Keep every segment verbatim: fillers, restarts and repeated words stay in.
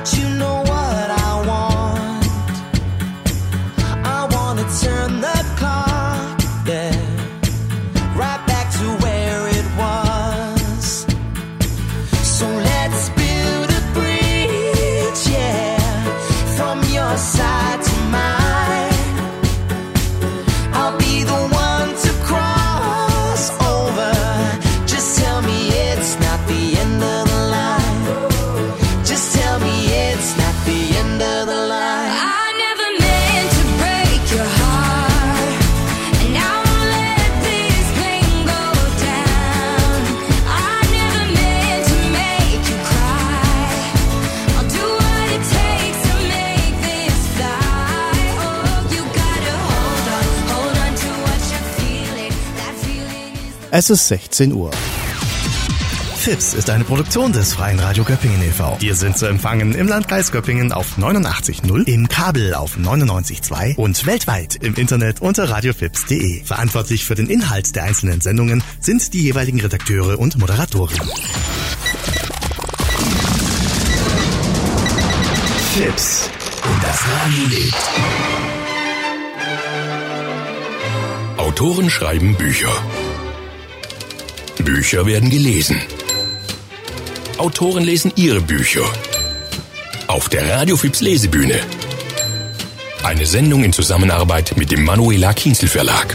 but you know what I want. I wanna turn the clock, yeah, right back to where it was. So let's build a bridge, yeah, from your side to mine. I'll be the one to cross over. Just tell me it's not the end of the line. Just tell me it's not the end of the line. I never meant to break your heart, and I won't let this pain go down. I never meant to make you cry. I'll do what it takes to make this fly. Oh, you gotta hold on, hold on to what you're feeling. That feeling is the Es ist sechzehn Uhr. Fips ist eine Produktion des Freien Radio Göppingen e V Wir sind zu empfangen im Landkreis Göppingen auf neunundachtzig Komma null, im Kabel auf neunundneunzig Komma zwei und weltweit im Internet unter radiofips punkt de. Verantwortlich für den Inhalt der einzelnen Sendungen sind die jeweiligen Redakteure und Moderatoren. Fips und das Radio lebt. Autoren schreiben Bücher. Bücher werden gelesen. Autoren lesen ihre Bücher. Auf der Radio-Fips Lesebühne. Eine Sendung in Zusammenarbeit mit dem Manuela Kienzl Verlag.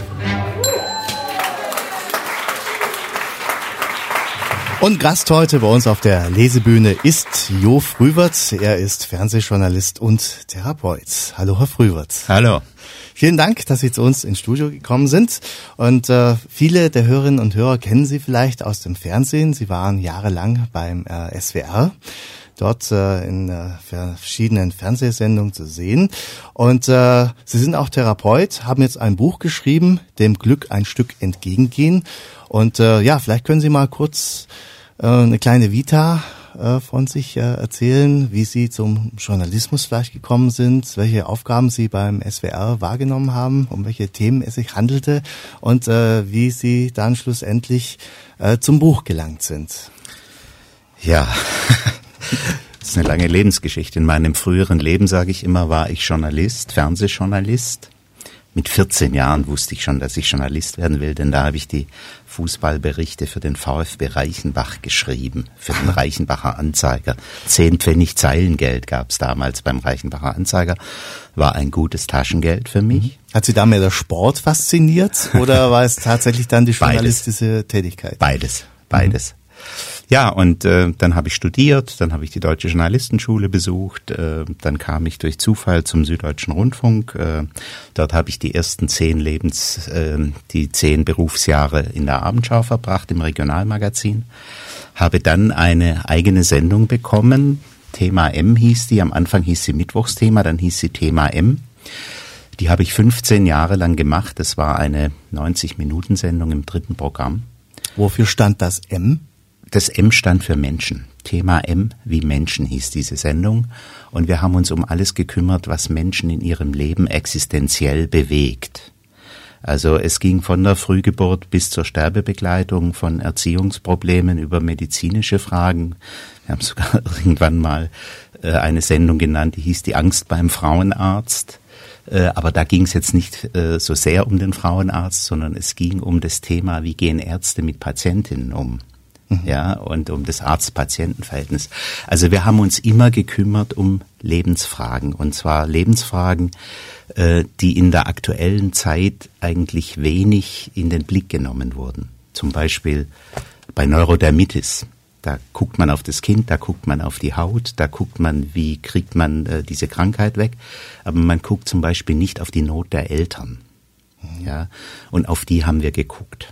Und Gast heute bei uns auf der Lesebühne ist Jo Frühwirth. Er ist Fernsehjournalist und Therapeut. Hallo, Herr Frühwirth. Hallo. Vielen Dank, dass Sie zu uns ins Studio gekommen sind. Und äh, viele der Hörerinnen und Hörer kennen Sie vielleicht aus dem Fernsehen. Sie waren jahrelang beim äh, S W R, dort äh, in äh, verschiedenen Fernsehsendungen zu sehen. Und äh, Sie sind auch Therapeut, haben jetzt ein Buch geschrieben, dem Glück ein Stück entgegengehen. Und äh, ja, vielleicht können Sie mal kurz äh, eine kleine Vita äh, von sich äh, erzählen, wie Sie zum Journalismus vielleicht gekommen sind, welche Aufgaben Sie beim S W R wahrgenommen haben, um welche Themen es sich handelte und äh, wie Sie dann schlussendlich äh, zum Buch gelangt sind. Ja, das ist eine lange Lebensgeschichte. In meinem früheren Leben, sage ich immer, war ich Journalist, Fernsehjournalist. Mit vierzehn Jahren wusste ich schon, dass ich Journalist werden will, denn da habe ich die Fußballberichte für den VfB Reichenbach geschrieben, für den Reichenbacher Anzeiger. Zehn Pfennig Zeilengeld gab es damals beim Reichenbacher Anzeiger, war ein gutes Taschengeld für mich. Hat Sie da mehr der Sport fasziniert oder war es tatsächlich dann die journalistische Beides. Tätigkeit? Beides, beides. Mhm. Ja, und äh, dann habe ich studiert, dann habe ich die Deutsche Journalistenschule besucht, äh, dann kam ich durch Zufall zum Süddeutschen Rundfunk. Äh, dort habe ich die ersten zehn Lebens, äh, die zehn Berufsjahre in der Abendschau verbracht, im Regionalmagazin. Habe dann eine eigene Sendung bekommen, Thema M hieß die, am Anfang hieß sie Mittwochsthema, dann hieß sie Thema M. Die habe ich fünfzehn Jahre lang gemacht, das war eine neunzig-Minuten-Sendung im dritten Programm. Wofür stand das M? Das M stand für Menschen. Thema M wie Menschen hieß diese Sendung. Und wir haben uns um alles gekümmert, was Menschen in ihrem Leben existenziell bewegt. Also es ging von der Frühgeburt bis zur Sterbebegleitung, von Erziehungsproblemen über medizinische Fragen. Wir haben sogar irgendwann mal äh, eine Sendung genannt, die hieß Die Angst beim Frauenarzt. Äh, aber da ging es jetzt nicht äh, so sehr um den Frauenarzt, sondern es ging um das Thema, wie gehen Ärzte mit Patientinnen um. Ja, und um das Arzt-Patienten-Verhältnis. Also wir haben uns immer gekümmert um Lebensfragen, und zwar Lebensfragen, äh, die in der aktuellen Zeit eigentlich wenig in den Blick genommen wurden. Zum Beispiel bei Neurodermitis. Da guckt man auf das Kind, da guckt man auf die Haut, da guckt man, wie kriegt man äh, diese Krankheit weg. Aber man guckt zum Beispiel nicht auf die Not der Eltern. Ja, und auf die haben wir geguckt.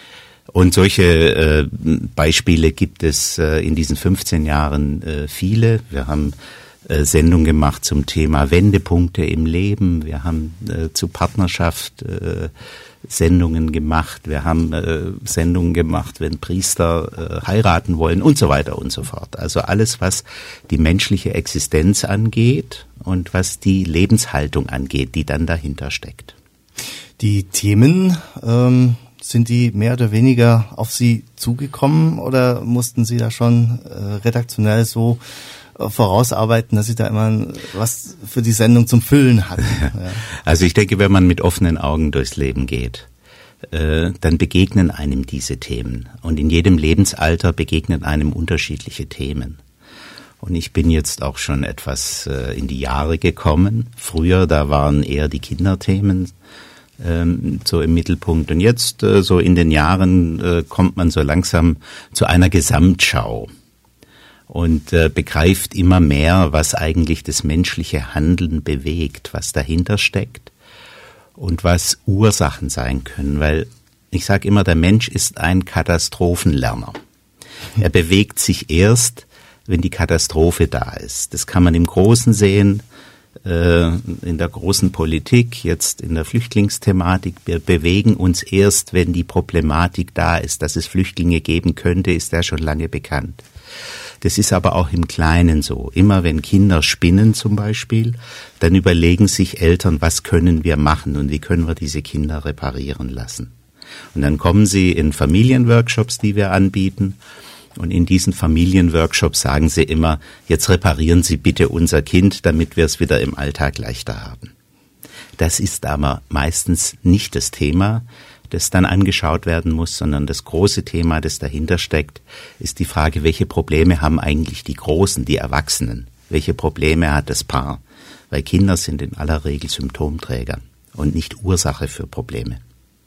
Und solche äh, Beispiele gibt es äh, in diesen fünfzehn Jahren äh, viele. Wir haben äh, Sendungen gemacht zum Thema Wendepunkte im Leben. Wir haben äh, zu Partnerschaft äh, Sendungen gemacht. Wir haben äh, Sendungen gemacht, wenn Priester äh, heiraten wollen und so weiter und so fort. Also alles, was die menschliche Existenz angeht und was die Lebenshaltung angeht, die dann dahinter steckt. Die Themen, ähm sind die mehr oder weniger auf Sie zugekommen oder mussten Sie da schon äh, redaktionell so vorausarbeiten, dass Sie da immer was für die Sendung zum Füllen hatten. Ja. Also ich denke, wenn man mit offenen Augen durchs Leben geht, äh, dann begegnen einem diese Themen. Und in jedem Lebensalter begegnen einem unterschiedliche Themen. Und ich bin jetzt auch schon etwas äh, in die Jahre gekommen. Früher, da waren eher die Kinderthemen ähm, so im Mittelpunkt. Und jetzt, äh, so in den Jahren, äh, kommt man so langsam zu einer Gesamtschau und äh, begreift immer mehr, was eigentlich das menschliche Handeln bewegt, was dahinter steckt und was Ursachen sein können. Weil ich sage immer, der Mensch ist ein Katastrophenlerner. Er bewegt sich erst, wenn die Katastrophe da ist. Das kann man im Großen sehen, äh, in der großen Politik, jetzt in der Flüchtlingsthematik. Wir bewegen uns erst, wenn die Problematik da ist. Dass es Flüchtlinge geben könnte, ist ja schon lange bekannt. Das ist aber auch im Kleinen so. Immer wenn Kinder spinnen zum Beispiel, dann überlegen sich Eltern, was können wir machen und wie können wir diese Kinder reparieren lassen. Und dann kommen sie in Familienworkshops, die wir anbieten. Und in diesen Familienworkshops sagen sie immer, jetzt reparieren Sie bitte unser Kind, damit wir es wieder im Alltag leichter haben. Das ist aber meistens nicht das Thema, das dann angeschaut werden muss, sondern das große Thema, das dahinter steckt, ist die Frage, welche Probleme haben eigentlich die Großen, die Erwachsenen? Welche Probleme hat das Paar? Weil Kinder sind in aller Regel Symptomträger und nicht Ursache für Probleme.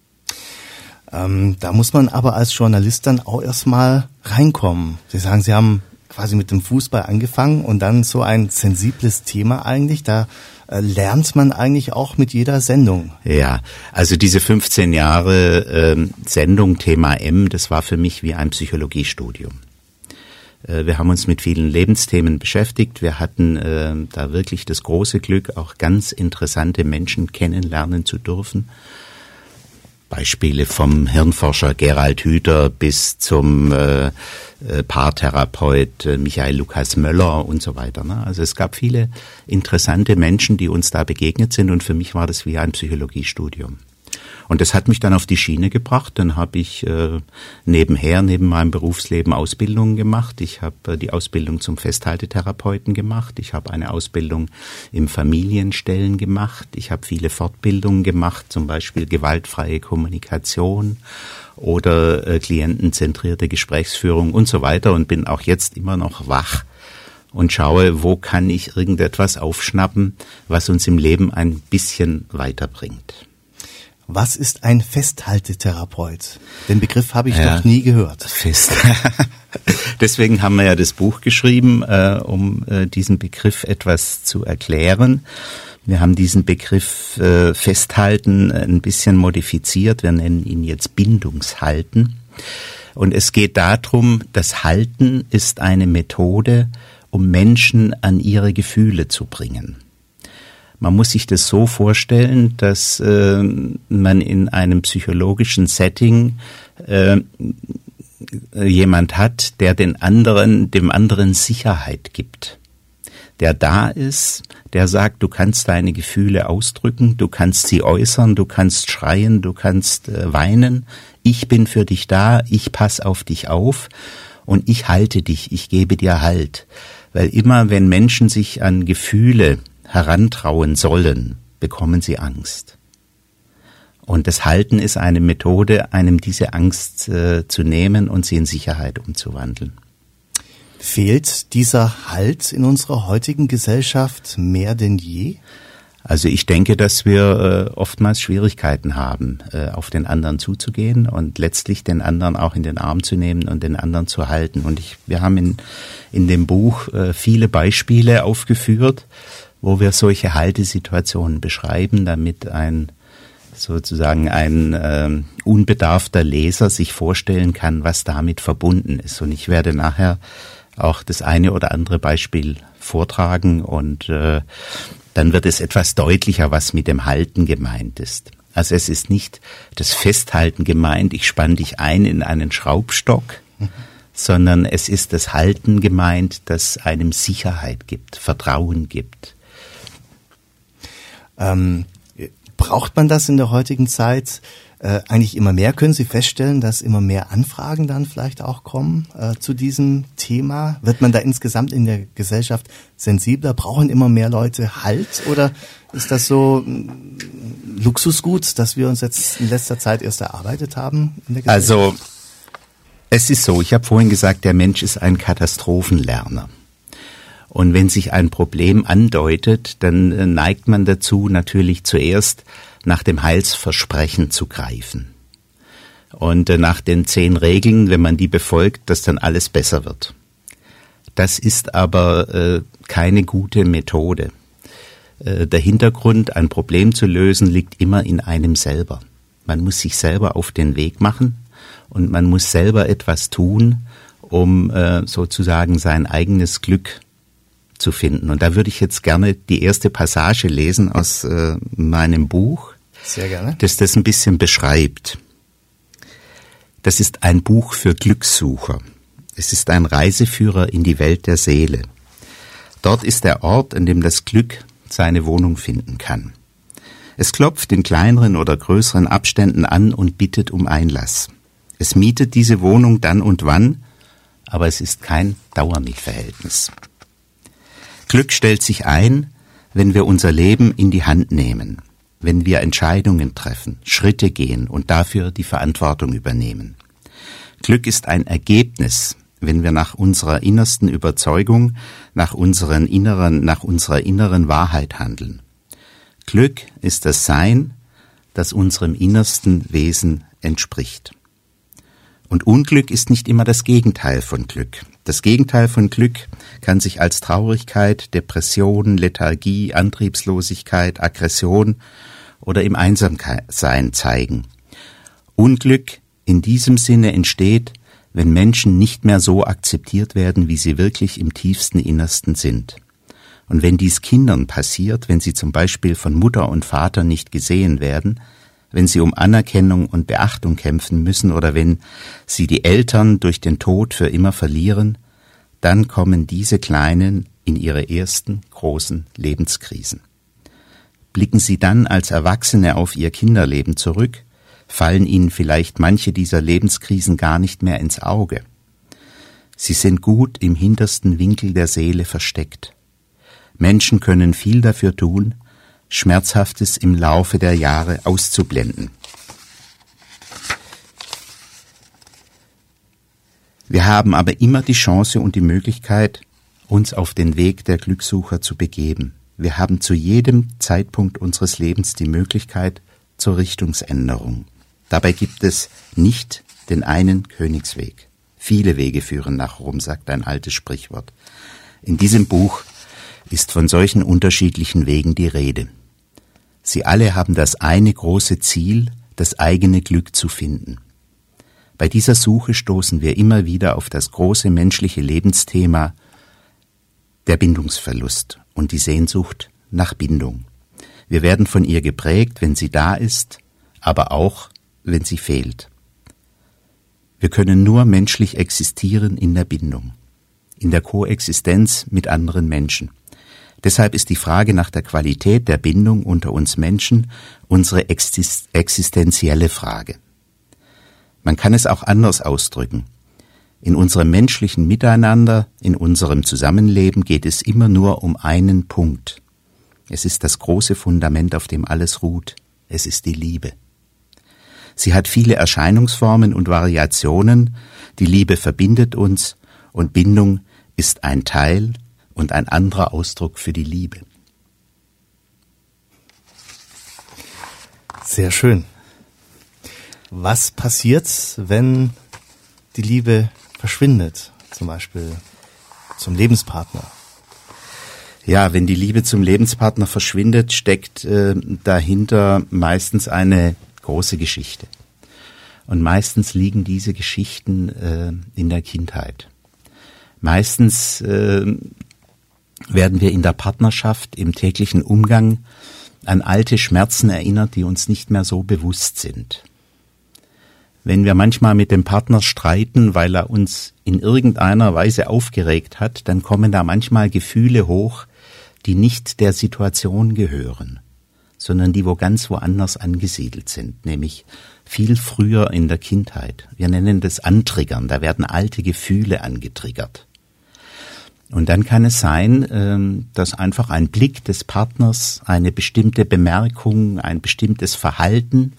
Ähm, da muss man aber als Journalist dann auch erstmal reinkommen. Sie sagen, Sie haben quasi mit dem Fußball angefangen und dann so ein sensibles Thema eigentlich, da äh, lernt man eigentlich auch mit jeder Sendung. Ja, also diese fünfzehn Jahre äh, Sendung Thema M, das war für mich wie ein Psychologiestudium. Äh, wir haben uns mit vielen Lebensthemen beschäftigt. Wir hatten äh, da wirklich das große Glück, auch ganz interessante Menschen kennenlernen zu dürfen. Beispiele vom Hirnforscher Gerald Hüther bis zum äh, äh, Paartherapeut äh, Michael Lukas Möller und so weiter. Ne? Also es gab viele interessante Menschen, die uns da begegnet sind und für mich war das wie ein Psychologiestudium. Und das hat mich dann auf die Schiene gebracht. Dann habe ich äh, nebenher, neben meinem Berufsleben Ausbildungen gemacht. Ich habe äh, die Ausbildung zum Festhaltetherapeuten gemacht. Ich habe eine Ausbildung im Familienstellen gemacht. Ich habe viele Fortbildungen gemacht, zum Beispiel gewaltfreie Kommunikation oder äh, klientenzentrierte Gesprächsführung und so weiter und bin auch jetzt immer noch wach und schaue, wo kann ich irgendetwas aufschnappen, was uns im Leben ein bisschen weiterbringt. Was ist ein Festhaltetherapeut? Den Begriff habe ich ja, noch nie gehört. Fest. Deswegen haben wir ja das Buch geschrieben, äh, um äh, diesen Begriff etwas zu erklären. Wir haben diesen Begriff äh, Festhalten ein bisschen modifiziert. Wir nennen ihn jetzt Bindungshalten. Und es geht darum, das Halten ist eine Methode, um Menschen an ihre Gefühle zu bringen. Man muss sich das so vorstellen, dass äh, man in einem psychologischen Setting äh, jemand hat, der den anderen, dem anderen Sicherheit gibt. Der da ist, der sagt, du kannst deine Gefühle ausdrücken, du kannst sie äußern, du kannst schreien, du kannst äh, weinen. Ich bin für dich da, ich pass auf dich auf und ich halte dich, ich gebe dir Halt. Weil immer, wenn Menschen sich an Gefühle herantrauen sollen, bekommen sie Angst. Und das Halten ist eine Methode, einem diese Angst äh, zu nehmen und sie in Sicherheit umzuwandeln. Fehlt dieser Halt in unserer heutigen Gesellschaft mehr denn je? Also ich denke, dass wir äh, oftmals Schwierigkeiten haben, äh, auf den anderen zuzugehen und letztlich den anderen auch in den Arm zu nehmen und den anderen zu halten. Und ich, wir haben in, in dem Buch äh, viele Beispiele aufgeführt, wo wir solche Haltesituationen beschreiben, damit ein sozusagen ein äh, unbedarfter Leser sich vorstellen kann, was damit verbunden ist. Und ich werde nachher auch das eine oder andere Beispiel vortragen und äh, dann wird es etwas deutlicher, was mit dem Halten gemeint ist. Also es ist nicht das Festhalten gemeint, ich spann dich ein in einen Schraubstock, mhm. sondern es ist das Halten gemeint, das einem Sicherheit gibt, Vertrauen gibt. Ähm, braucht man das in der heutigen Zeit? äh, eigentlich immer mehr? Können Sie feststellen, dass immer mehr Anfragen dann vielleicht auch kommen äh, zu diesem Thema? Wird man da insgesamt in der Gesellschaft sensibler? Brauchen immer mehr Leute Halt? Oder ist das so ein Luxusgut, das wir uns jetzt in letzter Zeit erst erarbeitet haben in der Gesellschaft? Also es ist so, ich habe vorhin gesagt, der Mensch ist ein Katastrophenlerner. Und wenn sich ein Problem andeutet, dann neigt man dazu, natürlich zuerst nach dem Heilsversprechen zu greifen. Und nach den zehn Regeln, wenn man die befolgt, dass dann alles besser wird. Das ist aber äh, keine gute Methode. Äh, der Hintergrund, ein Problem zu lösen, liegt immer in einem selber. Man muss sich selber auf den Weg machen und man muss selber etwas tun, um äh, sozusagen sein eigenes Glück zu finden. Und da würde ich jetzt gerne die erste Passage lesen aus äh, meinem Buch, Sehr gerne. das das ein bisschen beschreibt. Das ist ein Buch für Glückssucher. Es ist ein Reiseführer in die Welt der Seele. Dort ist der Ort, an dem das Glück seine Wohnung finden kann. Es klopft in kleineren oder größeren Abständen an und bittet um Einlass. Es mietet diese Wohnung dann und wann, aber es ist kein Dauermietverhältnis. Glück stellt sich ein, wenn wir unser Leben in die Hand nehmen, wenn wir Entscheidungen treffen, Schritte gehen und dafür die Verantwortung übernehmen. Glück ist ein Ergebnis, wenn wir nach unserer innersten Überzeugung, nach unseren inneren, nach unserer inneren Wahrheit handeln. Glück ist das Sein, das unserem innersten Wesen entspricht. Und Unglück ist nicht immer das Gegenteil von Glück. Das Gegenteil von Glück kann sich als Traurigkeit, Depression, Lethargie, Antriebslosigkeit, Aggression oder im Einsamsein zeigen. Unglück in diesem Sinne entsteht, wenn Menschen nicht mehr so akzeptiert werden, wie sie wirklich im tiefsten Innersten sind. Und wenn dies Kindern passiert, wenn sie zum Beispiel von Mutter und Vater nicht gesehen werden, wenn sie um Anerkennung und Beachtung kämpfen müssen oder wenn sie die Eltern durch den Tod für immer verlieren, dann kommen diese Kleinen in ihre ersten großen Lebenskrisen. Blicken sie dann als Erwachsene auf ihr Kinderleben zurück, fallen ihnen vielleicht manche dieser Lebenskrisen gar nicht mehr ins Auge. Sie sind gut im hintersten Winkel der Seele versteckt. Menschen können viel dafür tun, Schmerzhaftes im Laufe der Jahre auszublenden. Wir haben aber immer die Chance und die Möglichkeit, uns auf den Weg der Glückssucher zu begeben. Wir haben zu jedem Zeitpunkt unseres Lebens die Möglichkeit zur Richtungsänderung. Dabei gibt es nicht den einen Königsweg. Viele Wege führen nach Rom, sagt ein altes Sprichwort. In diesem Buch ist von solchen unterschiedlichen Wegen die Rede. Sie alle haben das eine große Ziel, das eigene Glück zu finden. Bei dieser Suche stoßen wir immer wieder auf das große menschliche Lebensthema, der Bindungsverlust und die Sehnsucht nach Bindung. Wir werden von ihr geprägt, wenn sie da ist, aber auch, wenn sie fehlt. Wir können nur menschlich existieren in der Bindung, in der Koexistenz mit anderen Menschen. Deshalb ist die Frage nach der Qualität der Bindung unter uns Menschen unsere exist- existenzielle Frage. Man kann es auch anders ausdrücken. In unserem menschlichen Miteinander, in unserem Zusammenleben geht es immer nur um einen Punkt. Es ist das große Fundament, auf dem alles ruht. Es ist die Liebe. Sie hat viele Erscheinungsformen und Variationen. Die Liebe verbindet uns und Bindung ist ein Teil und ein anderer Ausdruck für die Liebe. Sehr schön. Was passiert, wenn die Liebe verschwindet, zum Beispiel zum Lebenspartner? Ja, wenn die Liebe zum Lebenspartner verschwindet, steckt äh, dahinter meistens eine große Geschichte. Und meistens liegen diese Geschichten äh, in der Kindheit. Meistens äh, werden wir in der Partnerschaft, im täglichen Umgang an alte Schmerzen erinnert, die uns nicht mehr so bewusst sind. Wenn wir manchmal mit dem Partner streiten, weil er uns in irgendeiner Weise aufgeregt hat, dann kommen da manchmal Gefühle hoch, die nicht der Situation gehören, sondern die wo ganz woanders angesiedelt sind, nämlich viel früher in der Kindheit. Wir nennen das Antriggern, da werden alte Gefühle angetriggert. Und dann kann es sein, dass einfach ein Blick des Partners, eine bestimmte Bemerkung, ein bestimmtes Verhalten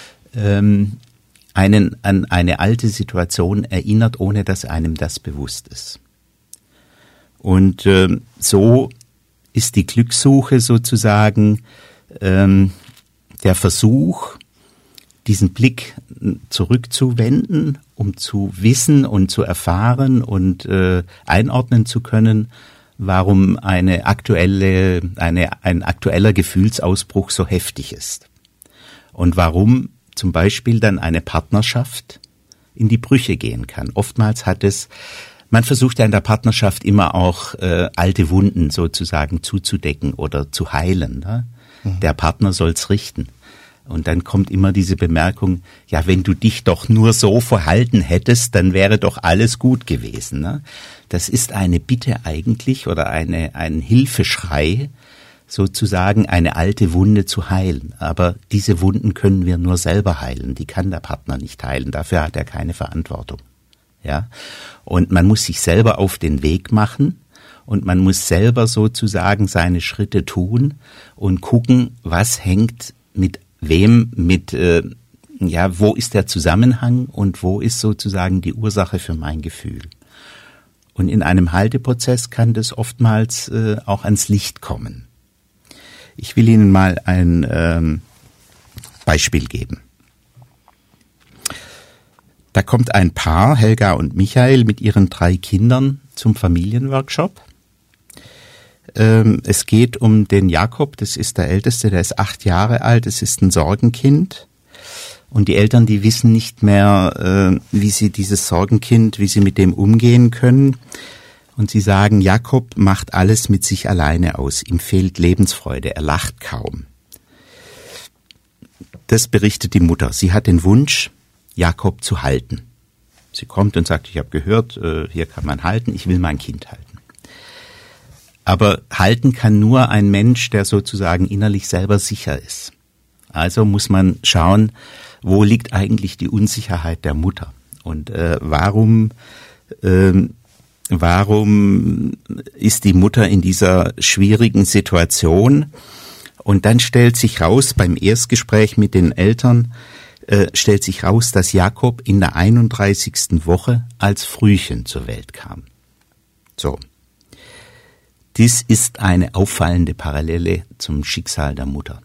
einen an eine alte Situation erinnert, ohne dass einem das bewusst ist. Und so ist die Glückssuche sozusagen der Versuch, diesen Blick zurückzuwenden, um zu wissen und zu erfahren und äh, einordnen zu können, warum eine aktuelle, eine, ein aktueller Gefühlsausbruch so heftig ist. Und warum zum Beispiel dann eine Partnerschaft in die Brüche gehen kann. Oftmals hat es, man versucht ja in der Partnerschaft immer auch äh, alte Wunden sozusagen zuzudecken oder zu heilen. Ne? Mhm. Der Partner soll's richten. Und dann kommt immer diese Bemerkung, ja, wenn du dich doch nur so verhalten hättest, dann wäre doch alles gut gewesen. Ne? Das ist eine Bitte eigentlich oder eine, ein Hilfeschrei, sozusagen eine alte Wunde zu heilen. Aber diese Wunden können wir nur selber heilen, die kann der Partner nicht heilen, dafür hat er keine Verantwortung. Ja? Und man muss sich selber auf den Weg machen und man muss selber sozusagen seine Schritte tun und gucken, was hängt mit wem, mit, äh, ja, wo ist der Zusammenhang und wo ist sozusagen die Ursache für mein Gefühl. Und in einem Halteprozess kann das oftmals äh, auch ans Licht kommen. Ich will Ihnen mal ein ähm, Beispiel geben. Da kommt ein Paar, Helga und Michael, mit ihren drei Kindern zum Familienworkshop. Es geht um den Jakob, das ist der Älteste, der ist acht Jahre alt, es ist ein Sorgenkind. Und die Eltern, die wissen nicht mehr, wie sie dieses Sorgenkind, wie sie mit dem umgehen können. Und sie sagen, Jakob macht alles mit sich alleine aus, ihm fehlt Lebensfreude, er lacht kaum. Das berichtet die Mutter. Sie hat den Wunsch, Jakob zu halten. Sie kommt und sagt, ich habe gehört, hier kann man halten, ich will mein Kind halten. Aber halten kann nur ein Mensch, der sozusagen innerlich selber sicher ist. Also muss man schauen, wo liegt eigentlich die Unsicherheit der Mutter und äh, warum äh, warum ist die Mutter in dieser schwierigen Situation? Und dann stellt sich raus beim Erstgespräch mit den Eltern äh, stellt sich raus, dass Jakob in der einunddreißigsten Woche als Frühchen zur Welt kam. So. Dies ist eine auffallende Parallele zum Schicksal der Mutter.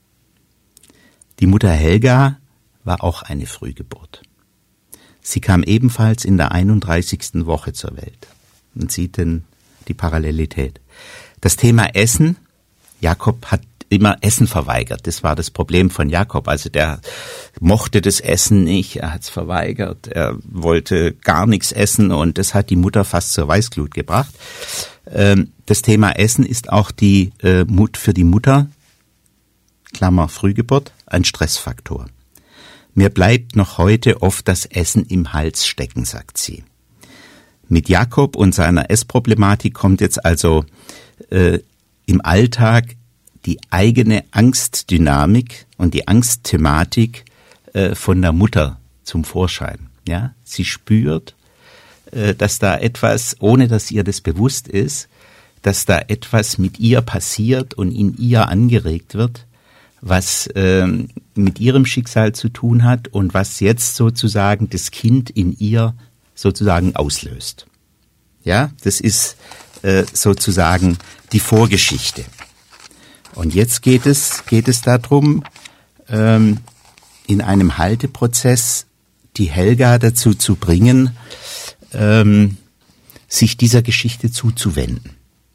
Die Mutter Helga war auch eine Frühgeburt. Sie kam ebenfalls in der einunddreißigsten Woche zur Welt. Man sieht denn die Parallelität. Das Thema Essen, Jakob hat immer Essen verweigert. Das war das Problem von Jakob. Also der mochte das Essen nicht, er hat es verweigert, er wollte gar nichts essen und das hat die Mutter fast zur Weißglut gebracht. Das Thema Essen ist auch die äh, Mut für die Mutter, Klammer Frühgeburt, ein Stressfaktor. Mir bleibt noch heute oft das Essen im Hals stecken, sagt sie. Mit Jakob und seiner Essproblematik kommt jetzt also äh, im Alltag die eigene Angstdynamik und die Angstthematik äh, von der Mutter zum Vorschein. Ja, sie spürt, dass da etwas, ohne dass ihr das bewusst ist, dass da etwas mit ihr passiert und in ihr angeregt wird, was äh, mit ihrem Schicksal zu tun hat und was jetzt sozusagen das Kind in ihr sozusagen auslöst. Ja, das ist äh, sozusagen die Vorgeschichte. Und jetzt geht es, geht es darum, ähm, in einem Halteprozess die Helga dazu zu bringen, Ähm, sich dieser Geschichte zuzuwenden.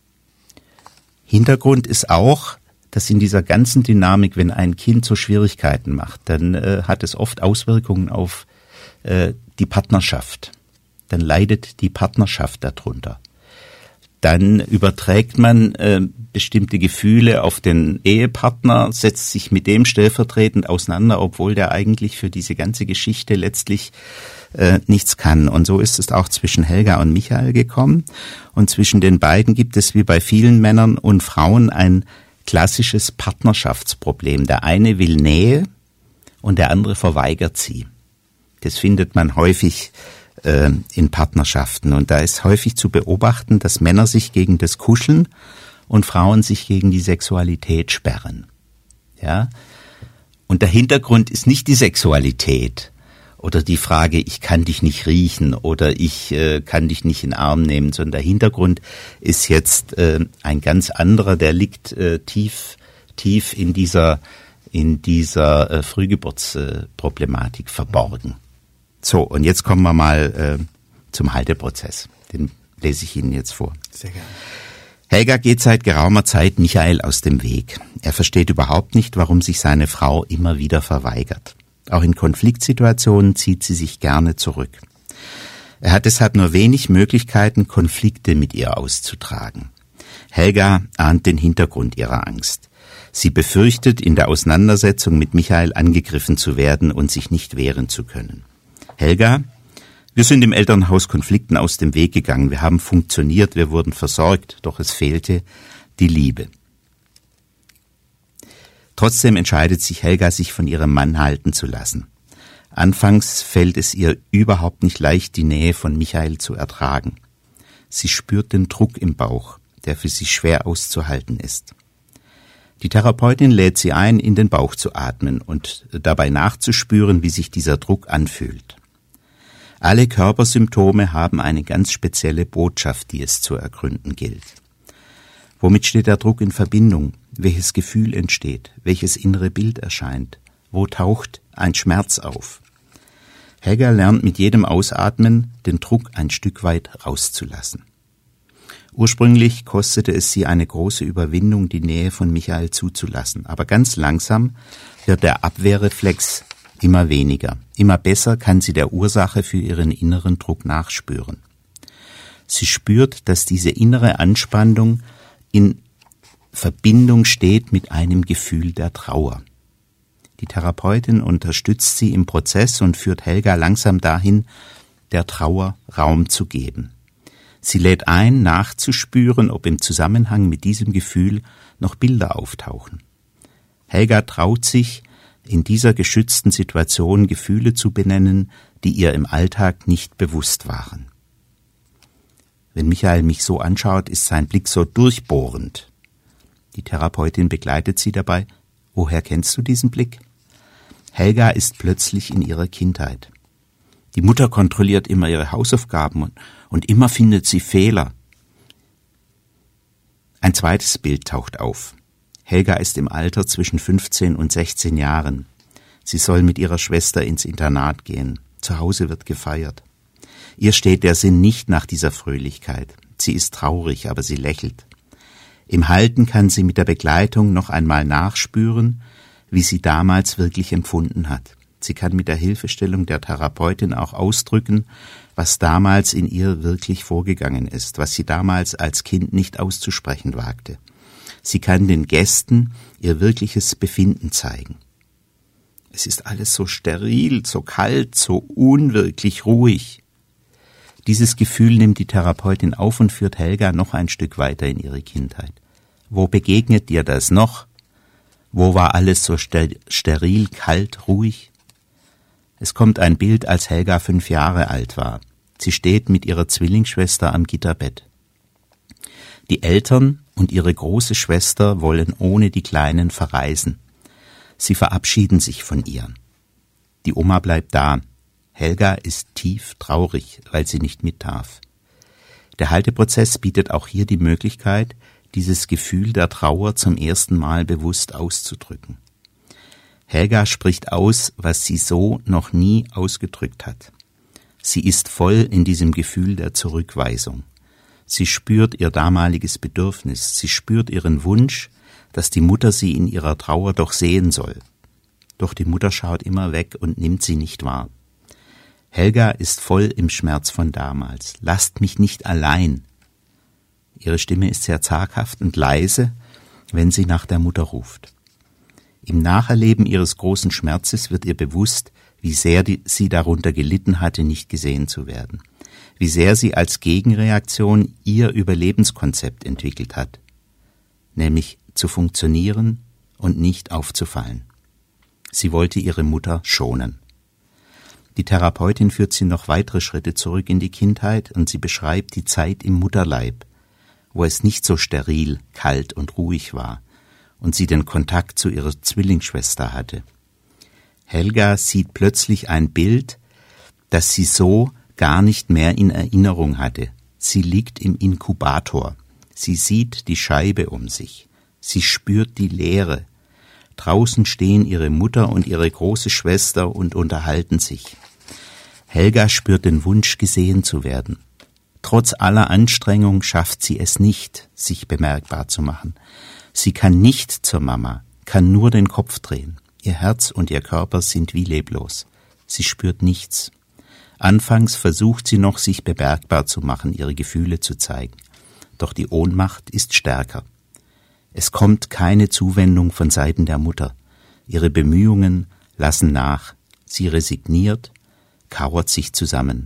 Hintergrund ist auch, dass in dieser ganzen Dynamik, wenn ein Kind so Schwierigkeiten macht, dann äh, hat es oft Auswirkungen auf äh, die Partnerschaft. Dann leidet die Partnerschaft darunter. Dann überträgt man äh, bestimmte Gefühle auf den Ehepartner, setzt sich mit dem stellvertretend auseinander, obwohl der eigentlich für diese ganze Geschichte letztlich äh, nichts kann. Und so ist es auch zwischen Helga und Michael gekommen. Und zwischen den beiden gibt es wie bei vielen Männern und Frauen ein klassisches Partnerschaftsproblem. Der eine will Nähe und der andere verweigert sie. Das findet man häufig äh, in Partnerschaften und da ist häufig zu beobachten, dass Männer sich gegen das Kuscheln und Frauen sich gegen die Sexualität sperren. Ja? Und der Hintergrund ist nicht die Sexualität oder die Frage, ich kann dich nicht riechen oder ich äh, kann dich nicht in den Arm nehmen, sondern der Hintergrund ist jetzt äh, ein ganz anderer, der liegt äh, tief, tief in dieser, in dieser äh, Frühgeburtsproblematik äh, verborgen. So, und jetzt kommen wir mal äh, zum Halteprozess. Den lese ich Ihnen jetzt vor. Sehr gerne. Helga geht seit geraumer Zeit Michael aus dem Weg. Er versteht überhaupt nicht, warum sich seine Frau immer wieder verweigert. Auch in Konfliktsituationen zieht sie sich gerne zurück. Er hat deshalb nur wenig Möglichkeiten, Konflikte mit ihr auszutragen. Helga ahnt den Hintergrund ihrer Angst. Sie befürchtet, in der Auseinandersetzung mit Michael angegriffen zu werden und sich nicht wehren zu können. Helga, wir sind im Elternhaus Konflikten aus dem Weg gegangen. Wir haben funktioniert, wir wurden versorgt, doch es fehlte die Liebe. Trotzdem entscheidet sich Helga, sich von ihrem Mann halten zu lassen. Anfangs fällt es ihr überhaupt nicht leicht, die Nähe von Michael zu ertragen. Sie spürt den Druck im Bauch, der für sie schwer auszuhalten ist. Die Therapeutin lädt sie ein, in den Bauch zu atmen und dabei nachzuspüren, wie sich dieser Druck anfühlt. Alle Körpersymptome haben eine ganz spezielle Botschaft, die es zu ergründen gilt. Womit steht der Druck in Verbindung? Welches Gefühl entsteht? Welches innere Bild erscheint? Wo taucht ein Schmerz auf? Helga lernt mit jedem Ausatmen, den Druck ein Stück weit rauszulassen. Ursprünglich kostete es sie eine große Überwindung, die Nähe von Michael zuzulassen. Aber ganz langsam wird der Abwehrreflex immer weniger. Immer besser kann sie der Ursache für ihren inneren Druck nachspüren. Sie spürt, dass diese innere Anspannung in Verbindung steht mit einem Gefühl der Trauer. Die Therapeutin unterstützt sie im Prozess und führt Helga langsam dahin, der Trauer Raum zu geben. Sie lädt ein, nachzuspüren, ob im Zusammenhang mit diesem Gefühl noch Bilder auftauchen. Helga traut sich, in dieser geschützten Situation Gefühle zu benennen, die ihr im Alltag nicht bewusst waren. Wenn Michael mich so anschaut, ist sein Blick so durchbohrend. Die Therapeutin begleitet sie dabei. Woher kennst du diesen Blick? Helga ist plötzlich in ihrer Kindheit. Die Mutter kontrolliert immer ihre Hausaufgaben und, und immer findet sie Fehler. Ein zweites Bild taucht auf. Helga ist im Alter zwischen fünfzehn und sechzehn Jahren. Sie soll mit ihrer Schwester ins Internat gehen. Zu Hause wird gefeiert. Ihr steht der Sinn nicht nach dieser Fröhlichkeit. Sie ist traurig, aber sie lächelt. Im Halten kann sie mit der Begleitung noch einmal nachspüren, wie sie damals wirklich empfunden hat. Sie kann mit der Hilfestellung der Therapeutin auch ausdrücken, was damals in ihr wirklich vorgegangen ist, was sie damals als Kind nicht auszusprechen wagte. Sie kann den Gästen ihr wirkliches Befinden zeigen. Es ist alles so steril, so kalt, so unwirklich ruhig. Dieses Gefühl nimmt die Therapeutin auf und führt Helga noch ein Stück weiter in ihre Kindheit. Wo begegnet dir das noch? Wo war alles so steril, kalt, ruhig? Es kommt ein Bild, als Helga fünf Jahre alt war. Sie steht mit ihrer Zwillingsschwester am Gitterbett. Die Eltern und ihre große Schwester wollen ohne die Kleinen verreisen. Sie verabschieden sich von ihr. Die Oma bleibt da. Helga ist tief traurig, weil sie nicht mit darf. Der Halteprozess bietet auch hier die Möglichkeit, dieses Gefühl der Trauer zum ersten Mal bewusst auszudrücken. Helga spricht aus, was sie so noch nie ausgedrückt hat. Sie ist voll in diesem Gefühl der Zurückweisung. Sie spürt ihr damaliges Bedürfnis, sie spürt ihren Wunsch, dass die Mutter sie in ihrer Trauer doch sehen soll. Doch die Mutter schaut immer weg und nimmt sie nicht wahr. Helga ist voll im Schmerz von damals. Lasst mich nicht allein. Ihre Stimme ist sehr zaghaft und leise, wenn sie nach der Mutter ruft. Im Nacherleben ihres großen Schmerzes wird ihr bewusst, wie sehr die, sie darunter gelitten hatte, nicht gesehen zu werden. Wie sehr sie als Gegenreaktion ihr Überlebenskonzept entwickelt hat, nämlich zu funktionieren und nicht aufzufallen. Sie wollte ihre Mutter schonen. Die Therapeutin führt sie noch weitere Schritte zurück in die Kindheit und sie beschreibt die Zeit im Mutterleib, wo es nicht so steril, kalt und ruhig war und sie den Kontakt zu ihrer Zwillingsschwester hatte. Helga sieht plötzlich ein Bild, das sie so gar nicht mehr in Erinnerung hatte. Sie liegt im Inkubator. Sie sieht die Scheibe um sich. Sie spürt die Leere. Draußen stehen ihre Mutter und ihre große Schwester und unterhalten sich. Helga spürt den Wunsch, gesehen zu werden. Trotz aller Anstrengung schafft sie es nicht, sich bemerkbar zu machen. Sie kann nicht zur Mama, kann nur den Kopf drehen. Ihr Herz und ihr Körper sind wie leblos. Sie spürt nichts. Anfangs versucht sie noch, sich bemerkbar zu machen, ihre Gefühle zu zeigen. Doch die Ohnmacht ist stärker. Es kommt keine Zuwendung von Seiten der Mutter. Ihre Bemühungen lassen nach. Sie resigniert, kauert sich zusammen.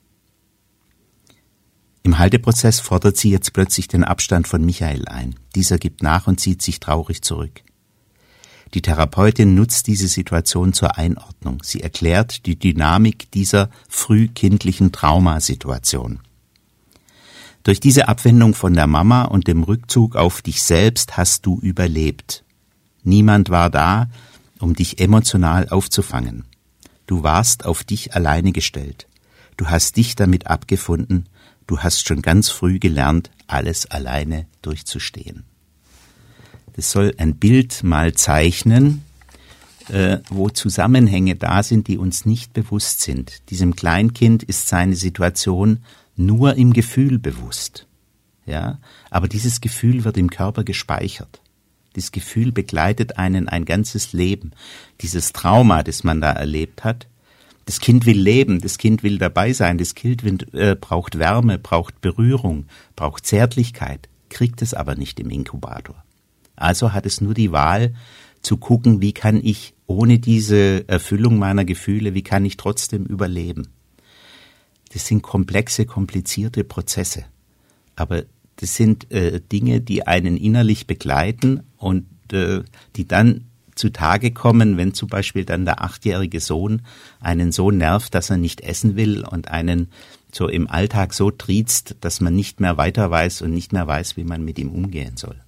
Im Halteprozess fordert sie jetzt plötzlich den Abstand von Michael ein. Dieser gibt nach und zieht sich traurig zurück. Die Therapeutin nutzt diese Situation zur Einordnung. Sie erklärt die Dynamik dieser frühkindlichen Traumasituation. Durch diese Abwendung von der Mama und dem Rückzug auf dich selbst hast du überlebt. Niemand war da, um dich emotional aufzufangen. Du warst auf dich alleine gestellt. Du hast dich damit abgefunden. Du hast schon ganz früh gelernt, alles alleine durchzustehen. Das soll ein Bild mal zeichnen, äh, wo Zusammenhänge da sind, die uns nicht bewusst sind. Diesem Kleinkind ist seine Situation nur im Gefühl bewusst. Ja? Aber dieses Gefühl wird im Körper gespeichert. Dieses Gefühl begleitet einen ein ganzes Leben. Dieses Trauma, das man da erlebt hat, das Kind will leben, das Kind will dabei sein, das Kind will, äh, braucht Wärme, braucht Berührung, braucht Zärtlichkeit, kriegt es aber nicht im Inkubator. Also hat es nur die Wahl zu gucken, wie kann ich ohne diese Erfüllung meiner Gefühle, wie kann ich trotzdem überleben. Das sind komplexe, komplizierte Prozesse, aber das sind äh, Dinge, die einen innerlich begleiten und äh, die dann zutage kommen, wenn zum Beispiel dann der achtjährige Sohn einen so nervt, dass er nicht essen will und einen so im Alltag so triezt, dass man nicht mehr weiter weiß und nicht mehr weiß, wie man mit ihm umgehen soll.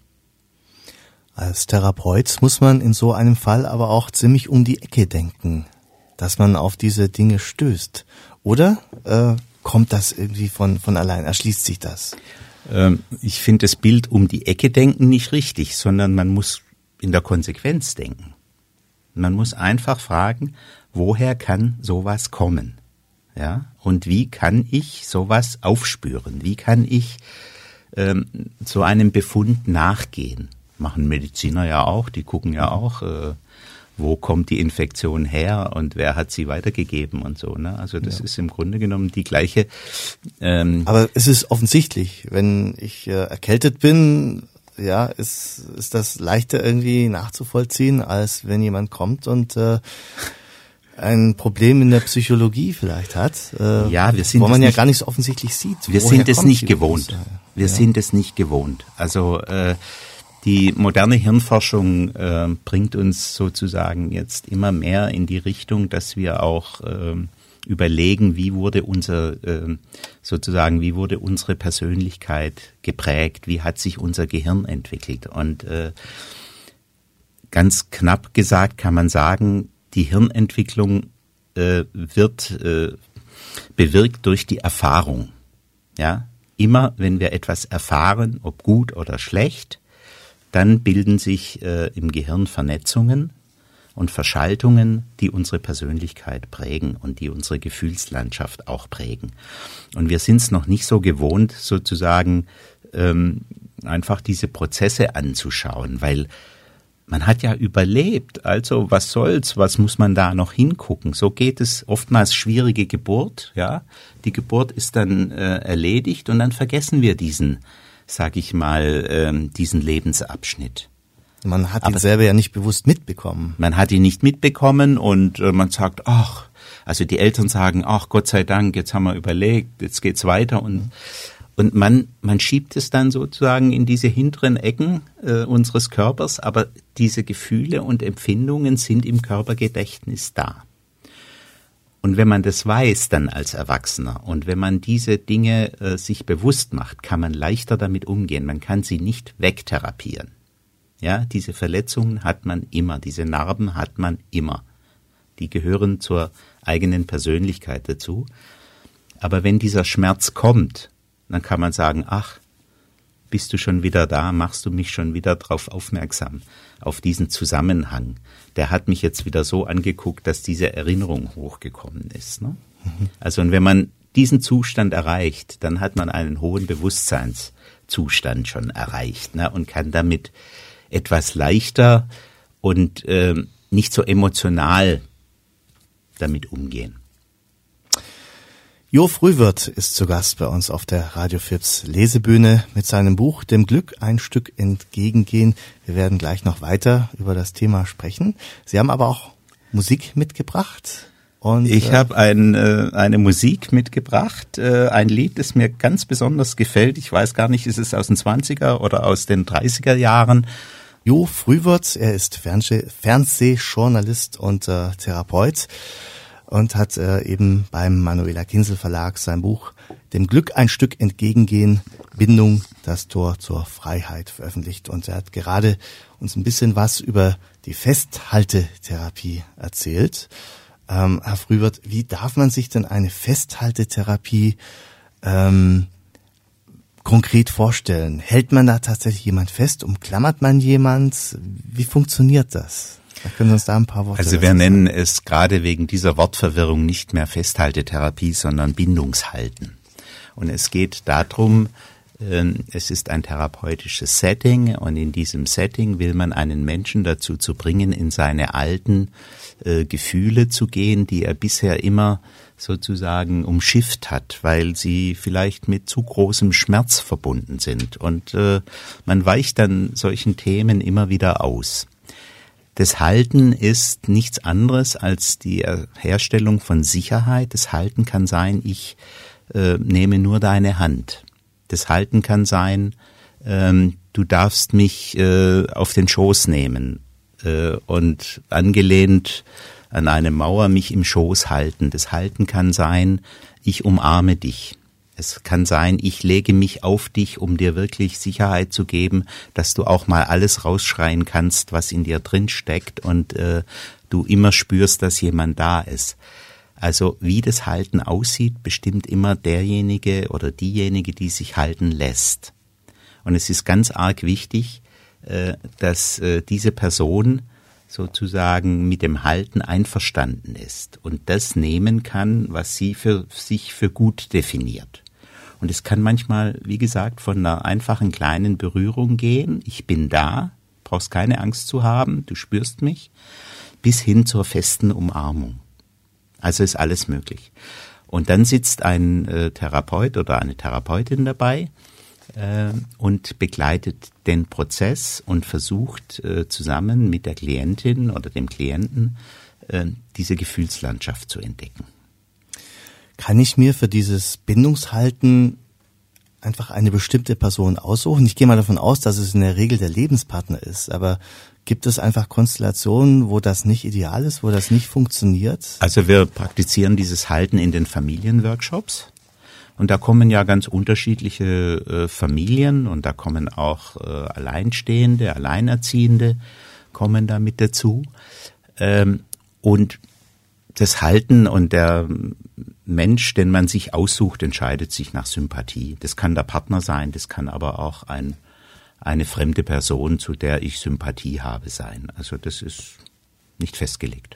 Als Therapeut muss man in so einem Fall aber auch ziemlich um die Ecke denken, dass man auf diese Dinge stößt. Oder äh, kommt das irgendwie von, von allein, erschließt sich das? Ähm, ich finde das Bild um die Ecke denken nicht richtig, sondern man muss in der Konsequenz denken. Man muss einfach fragen, woher kann sowas kommen? Ja? Und wie kann ich sowas aufspüren? Wie kann ich ähm, so einem Befund nachgehen? Machen Mediziner ja auch, die gucken ja auch, äh, wo kommt die Infektion her und wer hat sie weitergegeben und so. Ne? Also das ja. ist im Grunde genommen die gleiche. Ähm, Aber es ist offensichtlich, wenn ich äh, erkältet bin, ja, ist, ist das leichter irgendwie nachzuvollziehen, als wenn jemand kommt und äh, ein Problem in der Psychologie vielleicht hat, äh, ja, wir sind wo man ja nicht, gar nicht so offensichtlich sieht. Wir sind es nicht gewohnt. Wir ja. sind es nicht gewohnt. Also äh, die moderne Hirnforschung äh, bringt uns sozusagen jetzt immer mehr in die Richtung, dass wir auch äh, überlegen, wie wurde unser äh, sozusagen, wie wurde unsere Persönlichkeit geprägt, wie hat sich unser Gehirn entwickelt. Und äh, ganz knapp gesagt kann man sagen, die Hirnentwicklung äh, wird äh, bewirkt durch die Erfahrung. Ja, immer wenn wir etwas erfahren, ob gut oder schlecht, dann bilden sich äh, im Gehirn Vernetzungen und Verschaltungen, die unsere Persönlichkeit prägen und die unsere Gefühlslandschaft auch prägen. Und wir sind es noch nicht so gewohnt, sozusagen ähm, einfach diese Prozesse anzuschauen, weil man hat ja überlebt. Also was soll's, was muss man da noch hingucken? So geht es oftmals schwierige Geburt. Ja, die Geburt ist dann äh, erledigt und dann vergessen wir diesen, sag ich mal, ähm, diesen Lebensabschnitt. Man hat ihn Aber selber ja nicht bewusst mitbekommen. Man hat ihn nicht mitbekommen und äh, man sagt, ach, also die Eltern sagen, ach Gott sei Dank, jetzt haben wir überlegt, jetzt geht's weiter und Und man, man schiebt es dann sozusagen in diese hinteren Ecken äh, unseres Körpers, aber diese Gefühle und Empfindungen sind im Körpergedächtnis da. Und wenn man das weiß dann als Erwachsener und wenn man diese Dinge äh, sich bewusst macht, kann man leichter damit umgehen. Man kann sie nicht wegtherapieren. Ja, diese Verletzungen hat man immer, diese Narben hat man immer. Die gehören zur eigenen Persönlichkeit dazu. Aber wenn dieser Schmerz kommt, dann kann man sagen, ach, bist du schon wieder da, machst du mich schon wieder darauf aufmerksam, auf diesen Zusammenhang. Der hat mich jetzt wieder so angeguckt, dass diese Erinnerung hochgekommen ist. Ne? Mhm. Also und wenn man diesen Zustand erreicht, dann hat man einen hohen Bewusstseinszustand schon erreicht, ne? Und kann damit etwas leichter und äh, nicht so emotional damit umgehen. Jo Frühwirth ist zu Gast bei uns auf der Radio Fips Lesebühne mit seinem Buch Dem Glück ein Stück entgegengehen. Wir werden gleich noch weiter über das Thema sprechen. Sie haben aber auch Musik mitgebracht. Und, ich äh, habe ein, äh, eine Musik mitgebracht, äh, ein Lied, das mir ganz besonders gefällt. Ich weiß gar nicht, ist es aus den zwanziger oder aus den dreißiger Jahren. Jo Frühwirth, er ist Fernseh- Fernsehjournalist und äh, Therapeut. Und hat äh, eben beim Manuela Kinsel Verlag sein Buch Dem Glück ein Stück entgegengehen, Bindung, das Tor zur Freiheit veröffentlicht. Und er hat gerade uns ein bisschen was über die Festhaltetherapie erzählt. Ähm, Herr Frühwirth, wie darf man sich denn eine Festhaltetherapie ähm, konkret vorstellen? Hält man da tatsächlich jemand fest? Umklammert man jemand? Wie funktioniert das? Da können Sie uns da ein paar Worte Also wir nennen es gerade wegen dieser Wortverwirrung nicht mehr Festhaltetherapie, sondern Bindungshalten. Und es geht darum, es ist ein therapeutisches Setting und in diesem Setting will man einen Menschen dazu zu bringen, in seine alten äh, Gefühle zu gehen, die er bisher immer sozusagen umschifft hat, weil sie vielleicht mit zu großem Schmerz verbunden sind. Und äh, man weicht dann solchen Themen immer wieder aus. Das Halten ist nichts anderes als die Herstellung von Sicherheit. Das Halten kann sein, ich äh, nehme nur deine Hand. Das Halten kann sein, ähm, du darfst mich äh, auf den Schoß nehmen äh, und angelehnt an eine Mauer mich im Schoß halten. Das Halten kann sein, ich umarme dich. Es kann sein, ich lege mich auf dich, um dir wirklich Sicherheit zu geben, dass du auch mal alles rausschreien kannst, was in dir drin steckt und äh, du immer spürst, dass jemand da ist. Also wie das Halten aussieht, bestimmt immer derjenige oder diejenige, die sich halten lässt. Und es ist ganz arg wichtig, äh, dass äh, diese Person sozusagen mit dem Halten einverstanden ist und das nehmen kann, was sie für sich für gut definiert. Und es kann manchmal, wie gesagt, von einer einfachen kleinen Berührung gehen. Ich bin da, brauchst keine Angst zu haben, du spürst mich, bis hin zur festen Umarmung. Also ist alles möglich. Und dann sitzt ein äh, Therapeut oder eine Therapeutin dabei äh, und begleitet den Prozess und versucht äh, zusammen mit der Klientin oder dem Klienten äh, diese Gefühlslandschaft zu entdecken. Kann ich mir für dieses Bindungshalten einfach eine bestimmte Person aussuchen? Ich gehe mal davon aus, dass es in der Regel der Lebenspartner ist, aber gibt es einfach Konstellationen, wo das nicht ideal ist, wo das nicht funktioniert? Also wir praktizieren dieses Halten in den Familienworkshops und da kommen ja ganz unterschiedliche äh, Familien und da kommen auch äh, Alleinstehende, Alleinerziehende kommen da mit dazu ähm, und das Halten und der Mensch, den man sich aussucht, entscheidet sich nach Sympathie. Das kann der Partner sein, das kann aber auch ein, eine fremde Person, zu der ich Sympathie habe, sein. Also das ist nicht festgelegt.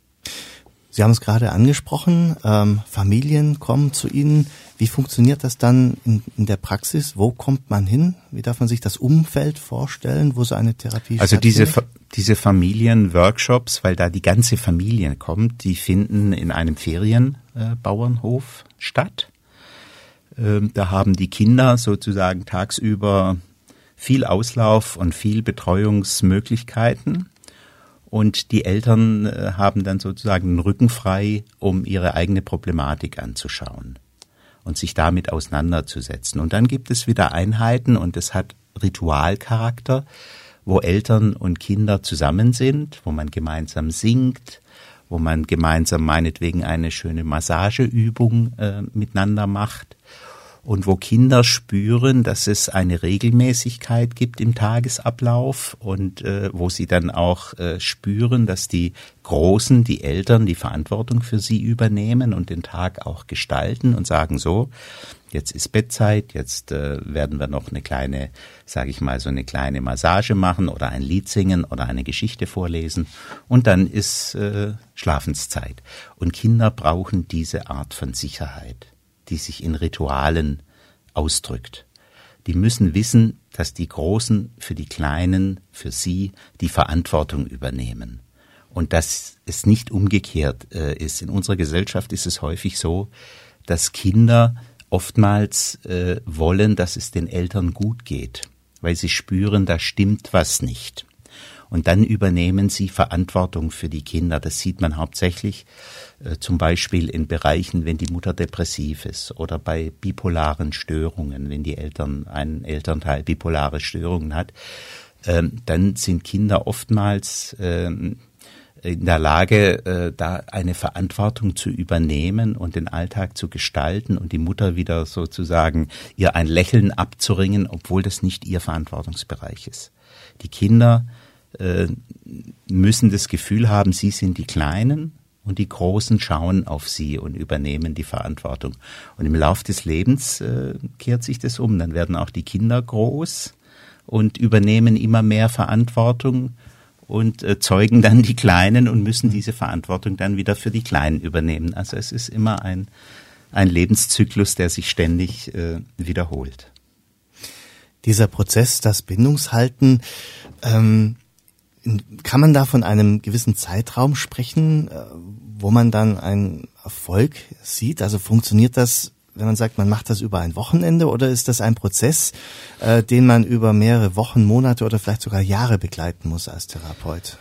Sie haben es gerade angesprochen, ähm, Familien kommen zu Ihnen. Wie funktioniert das dann in, in der Praxis? Wo kommt man hin? Wie darf man sich das Umfeld vorstellen, wo so eine Therapie Also diese, stattfindet? diese Familienworkshops, weil da die ganze Familie kommt, die finden in einem Ferienbauernhof äh, statt. Ähm, da haben die Kinder sozusagen tagsüber viel Auslauf und viel Betreuungsmöglichkeiten. Und die Eltern haben dann sozusagen den Rücken frei, um ihre eigene Problematik anzuschauen. und sich damit auseinanderzusetzen. Und dann gibt es wieder Einheiten und es hat Ritualcharakter, wo Eltern und Kinder zusammen sind, wo man gemeinsam singt, wo man gemeinsam meinetwegen eine schöne Massageübung äh, miteinander macht und wo Kinder spüren, dass es eine Regelmäßigkeit gibt im Tagesablauf und äh, wo sie dann auch äh, spüren, dass die Großen, die Eltern, die Verantwortung für sie übernehmen und den Tag auch gestalten und sagen so, jetzt ist Bettzeit, jetzt äh, werden wir noch eine kleine, sage ich mal, so eine kleine Massage machen oder ein Lied singen oder eine Geschichte vorlesen und dann ist äh, Schlafenszeit. Und Kinder brauchen diese Art von Sicherheit, die sich in Ritualen ausdrückt. Die müssen wissen, dass die Großen für die Kleinen, für sie die Verantwortung übernehmen. Und dass es nicht umgekehrt äh, ist. In unserer Gesellschaft ist es häufig so, dass Kinder oftmals äh, wollen, dass es den Eltern gut geht, weil sie spüren, da stimmt was nicht. Und dann übernehmen sie Verantwortung für die Kinder. Das sieht man hauptsächlich äh, zum Beispiel in Bereichen, wenn die Mutter depressiv ist oder bei bipolaren Störungen, wenn die Eltern, ein Elternteil bipolare Störungen hat, ähm, dann sind Kinder oftmals ähm, in der Lage, äh, da eine Verantwortung zu übernehmen und den Alltag zu gestalten und die Mutter wieder sozusagen ihr ein Lächeln abzuringen, obwohl das nicht ihr Verantwortungsbereich ist. Die Kinder äh, müssen das Gefühl haben, sie sind die Kleinen und die Großen schauen auf sie und übernehmen die Verantwortung. Und im Lauf des Lebens äh, kehrt sich das um. Dann werden auch die Kinder groß und übernehmen immer mehr Verantwortung und äh, zeugen dann die Kleinen und müssen diese Verantwortung dann wieder für die Kleinen übernehmen. Also es ist immer ein, ein Lebenszyklus, der sich ständig äh, wiederholt. Dieser Prozess, das Bindungshalten, ähm, kann man da von einem gewissen Zeitraum sprechen, äh, wo man dann einen Erfolg sieht? Also funktioniert das, wenn man sagt, man macht das über ein Wochenende, oder ist das ein Prozess, äh, den man über mehrere Wochen, Monate oder vielleicht sogar Jahre begleiten muss als Therapeut?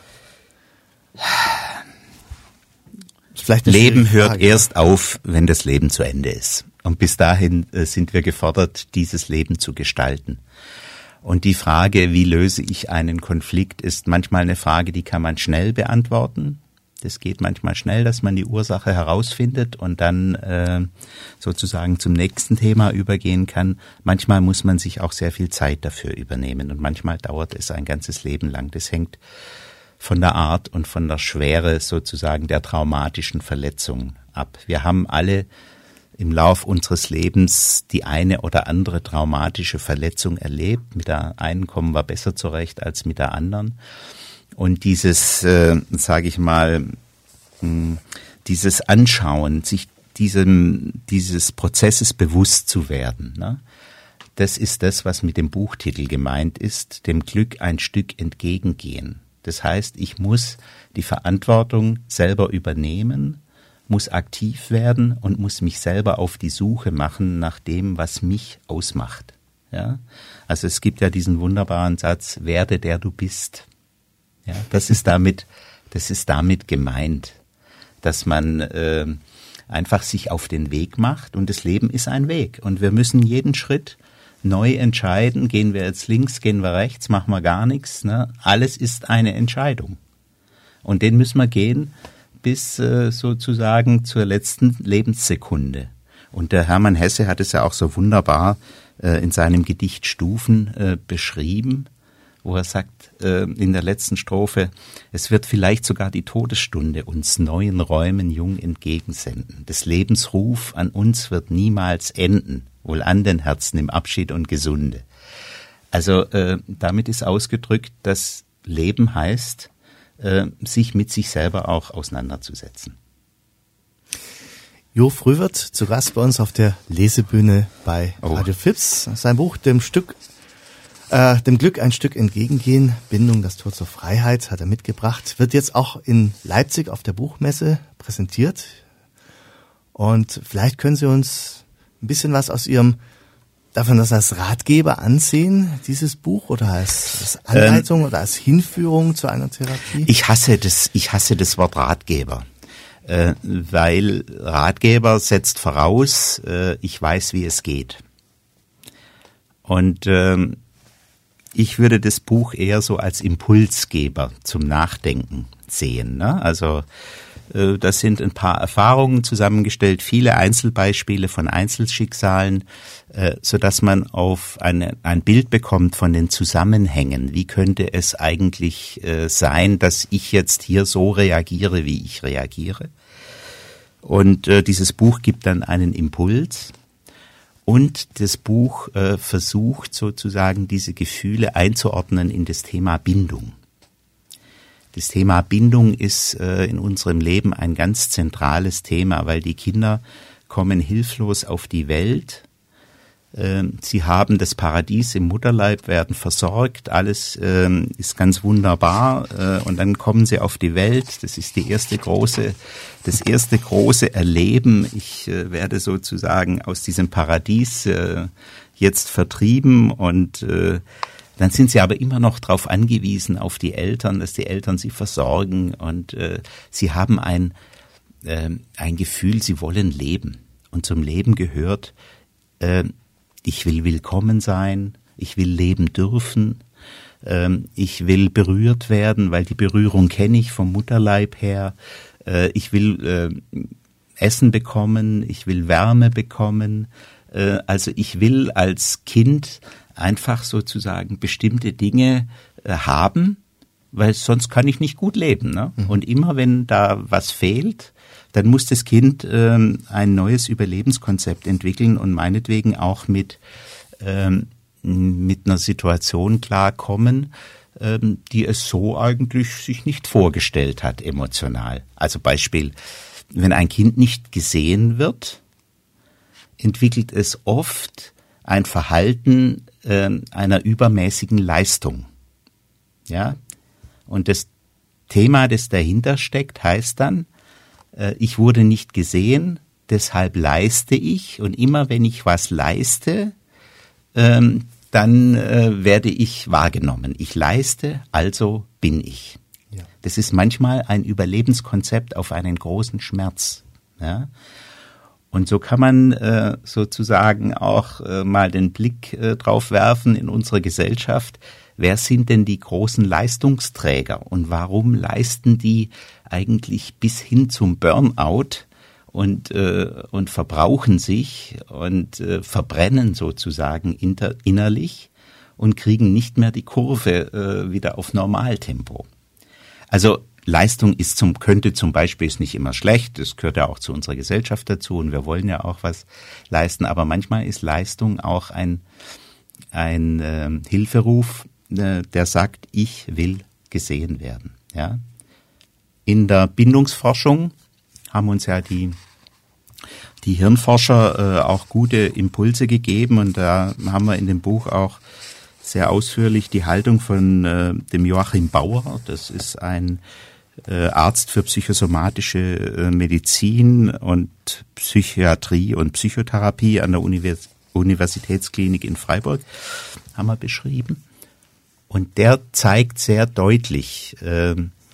Vielleicht Leben hört erst auf, wenn das Leben zu Ende ist. Und bis dahin äh, sind wir gefordert, dieses Leben zu gestalten. Und die Frage, wie löse ich einen Konflikt, ist manchmal eine Frage, die kann man schnell beantworten. Das geht manchmal schnell, dass man die Ursache herausfindet und dann äh, sozusagen zum nächsten Thema übergehen kann. Manchmal muss man sich auch sehr viel Zeit dafür übernehmen und manchmal dauert es ein ganzes Leben lang. Das hängt von der Art und von der Schwere sozusagen der traumatischen Verletzung ab. Wir haben alle im Lauf unseres Lebens die eine oder andere traumatische Verletzung erlebt. Mit der einen kommen wir besser zurecht als mit der anderen. Und dieses, äh, sage ich mal, mh, dieses Anschauen, sich diesem dieses Prozesses bewusst zu werden, ne? Das ist das, was mit dem Buchtitel gemeint ist, dem Glück ein Stück entgegengehen. Das heißt, ich muss die Verantwortung selber übernehmen, muss aktiv werden und muss mich selber auf die Suche machen nach dem, was mich ausmacht. Ja? Also es gibt ja diesen wunderbaren Satz, werde der du bist. Ja, das ist damit, das ist damit gemeint, dass man äh, einfach sich auf den Weg macht und das Leben ist ein Weg und wir müssen jeden Schritt neu entscheiden, gehen wir jetzt links, gehen wir rechts, machen wir gar nichts, ne? Alles ist eine Entscheidung und den müssen wir gehen bis äh, sozusagen zur letzten Lebenssekunde. Und der Hermann Hesse hat es ja auch so wunderbar äh, in seinem Gedicht Stufen äh, beschrieben, wo er sagt äh, in der letzten Strophe, es wird vielleicht sogar die Todesstunde uns neuen Räumen jung entgegensenden. Des Lebens Ruf an uns wird niemals enden, wohl an den Herzen im Abschied und Gesunde. Also äh, damit ist ausgedrückt, dass Leben heißt, äh, sich mit sich selber auch auseinanderzusetzen. Jo Frühwirth zu Gast bei uns auf der Lesebühne bei oh. Radio Fips. Sein Buch, dem Stück Äh, dem Glück ein Stück entgegengehen, Bindung, das Tor zur Freiheit, hat er mitgebracht. Wird jetzt auch in Leipzig auf der Buchmesse präsentiert. Und vielleicht können Sie uns ein bisschen was aus Ihrem, darf man das als Ratgeber ansehen, dieses Buch, oder als, als Anleitung ähm, oder als Hinführung zu einer Therapie? Ich hasse das, ich hasse das Wort Ratgeber. äh, weil Ratgeber setzt voraus, äh, ich weiß, wie es geht. Und ähm, ich würde das Buch eher so als Impulsgeber zum Nachdenken sehen, ne? Also äh, das sind ein paar Erfahrungen zusammengestellt, viele Einzelbeispiele von Einzelschicksalen, äh, sodass man auf eine, ein Bild bekommt von den Zusammenhängen. Wie könnte es eigentlich äh, sein, dass ich jetzt hier so reagiere, wie ich reagiere? Und äh, dieses Buch gibt dann einen Impuls. Und das Buch äh, versucht sozusagen diese Gefühle einzuordnen in das Thema Bindung. Das Thema Bindung ist äh, in unserem Leben ein ganz zentrales Thema, weil die Kinder kommen hilflos auf die Welt. Äh, sie haben das Paradies im Mutterleib, werden versorgt, alles äh, ist ganz wunderbar äh, und dann kommen sie auf die Welt. Das ist die erste große, das erste große Erleben. Ich äh, werde sozusagen aus diesem Paradies äh, jetzt vertrieben und äh, dann sind sie aber immer noch darauf angewiesen, auf die Eltern, dass die Eltern sie versorgen und äh, sie haben ein, äh, ein Gefühl, sie wollen leben. Und zum Leben gehört, äh, ich will willkommen sein, ich will leben dürfen, äh, ich will berührt werden, weil die Berührung kenne ich vom Mutterleib her, äh, ich will äh, Essen bekommen, ich will Wärme bekommen, äh, also ich will als Kind einfach sozusagen bestimmte Dinge äh, haben, weil sonst kann ich nicht gut leben. Ne? Mhm. Und immer wenn da was fehlt, dann muss das Kind ähm, ein neues Überlebenskonzept entwickeln und meinetwegen auch mit, ähm, mit einer Situation klarkommen, ähm, die es so eigentlich sich nicht vorgestellt hat emotional. Also Beispiel, wenn ein Kind nicht gesehen wird, entwickelt es oft ein Verhalten äh, einer übermäßigen Leistung. Ja? Und das Thema, das dahinter steckt, heißt dann, äh, ich wurde nicht gesehen, deshalb leiste ich. Und immer wenn ich was leiste, ähm, dann äh, werde ich wahrgenommen. Ich leiste, also bin ich. Ja. Das ist manchmal ein Überlebenskonzept auf einen großen Schmerz. Ja? Und so kann man äh, sozusagen auch äh, mal den Blick äh, drauf werfen in unserer Gesellschaft. Wer sind denn die großen Leistungsträger und warum leisten die eigentlich bis hin zum Burnout und äh, und verbrauchen sich und äh, verbrennen sozusagen inter, innerlich und kriegen nicht mehr die Kurve äh, wieder auf Normaltempo? Also Leistung ist zum, könnte zum Beispiel, ist nicht immer schlecht, das gehört ja auch zu unserer Gesellschaft dazu und wir wollen ja auch was leisten, aber manchmal ist Leistung auch ein, ein äh, Hilferuf, äh, der sagt, ich will gesehen werden. Ja? In der Bindungsforschung haben uns ja die, die Hirnforscher äh, auch gute Impulse gegeben und da haben wir in dem Buch auch sehr ausführlich die Haltung von äh, dem Joachim Bauer, das ist ein Äh, Arzt für psychosomatische äh, Medizin und Psychiatrie und Psychotherapie an der Univers- Universitätsklinik in Freiburg, haben wir beschrieben. Und der zeigt sehr deutlich, äh,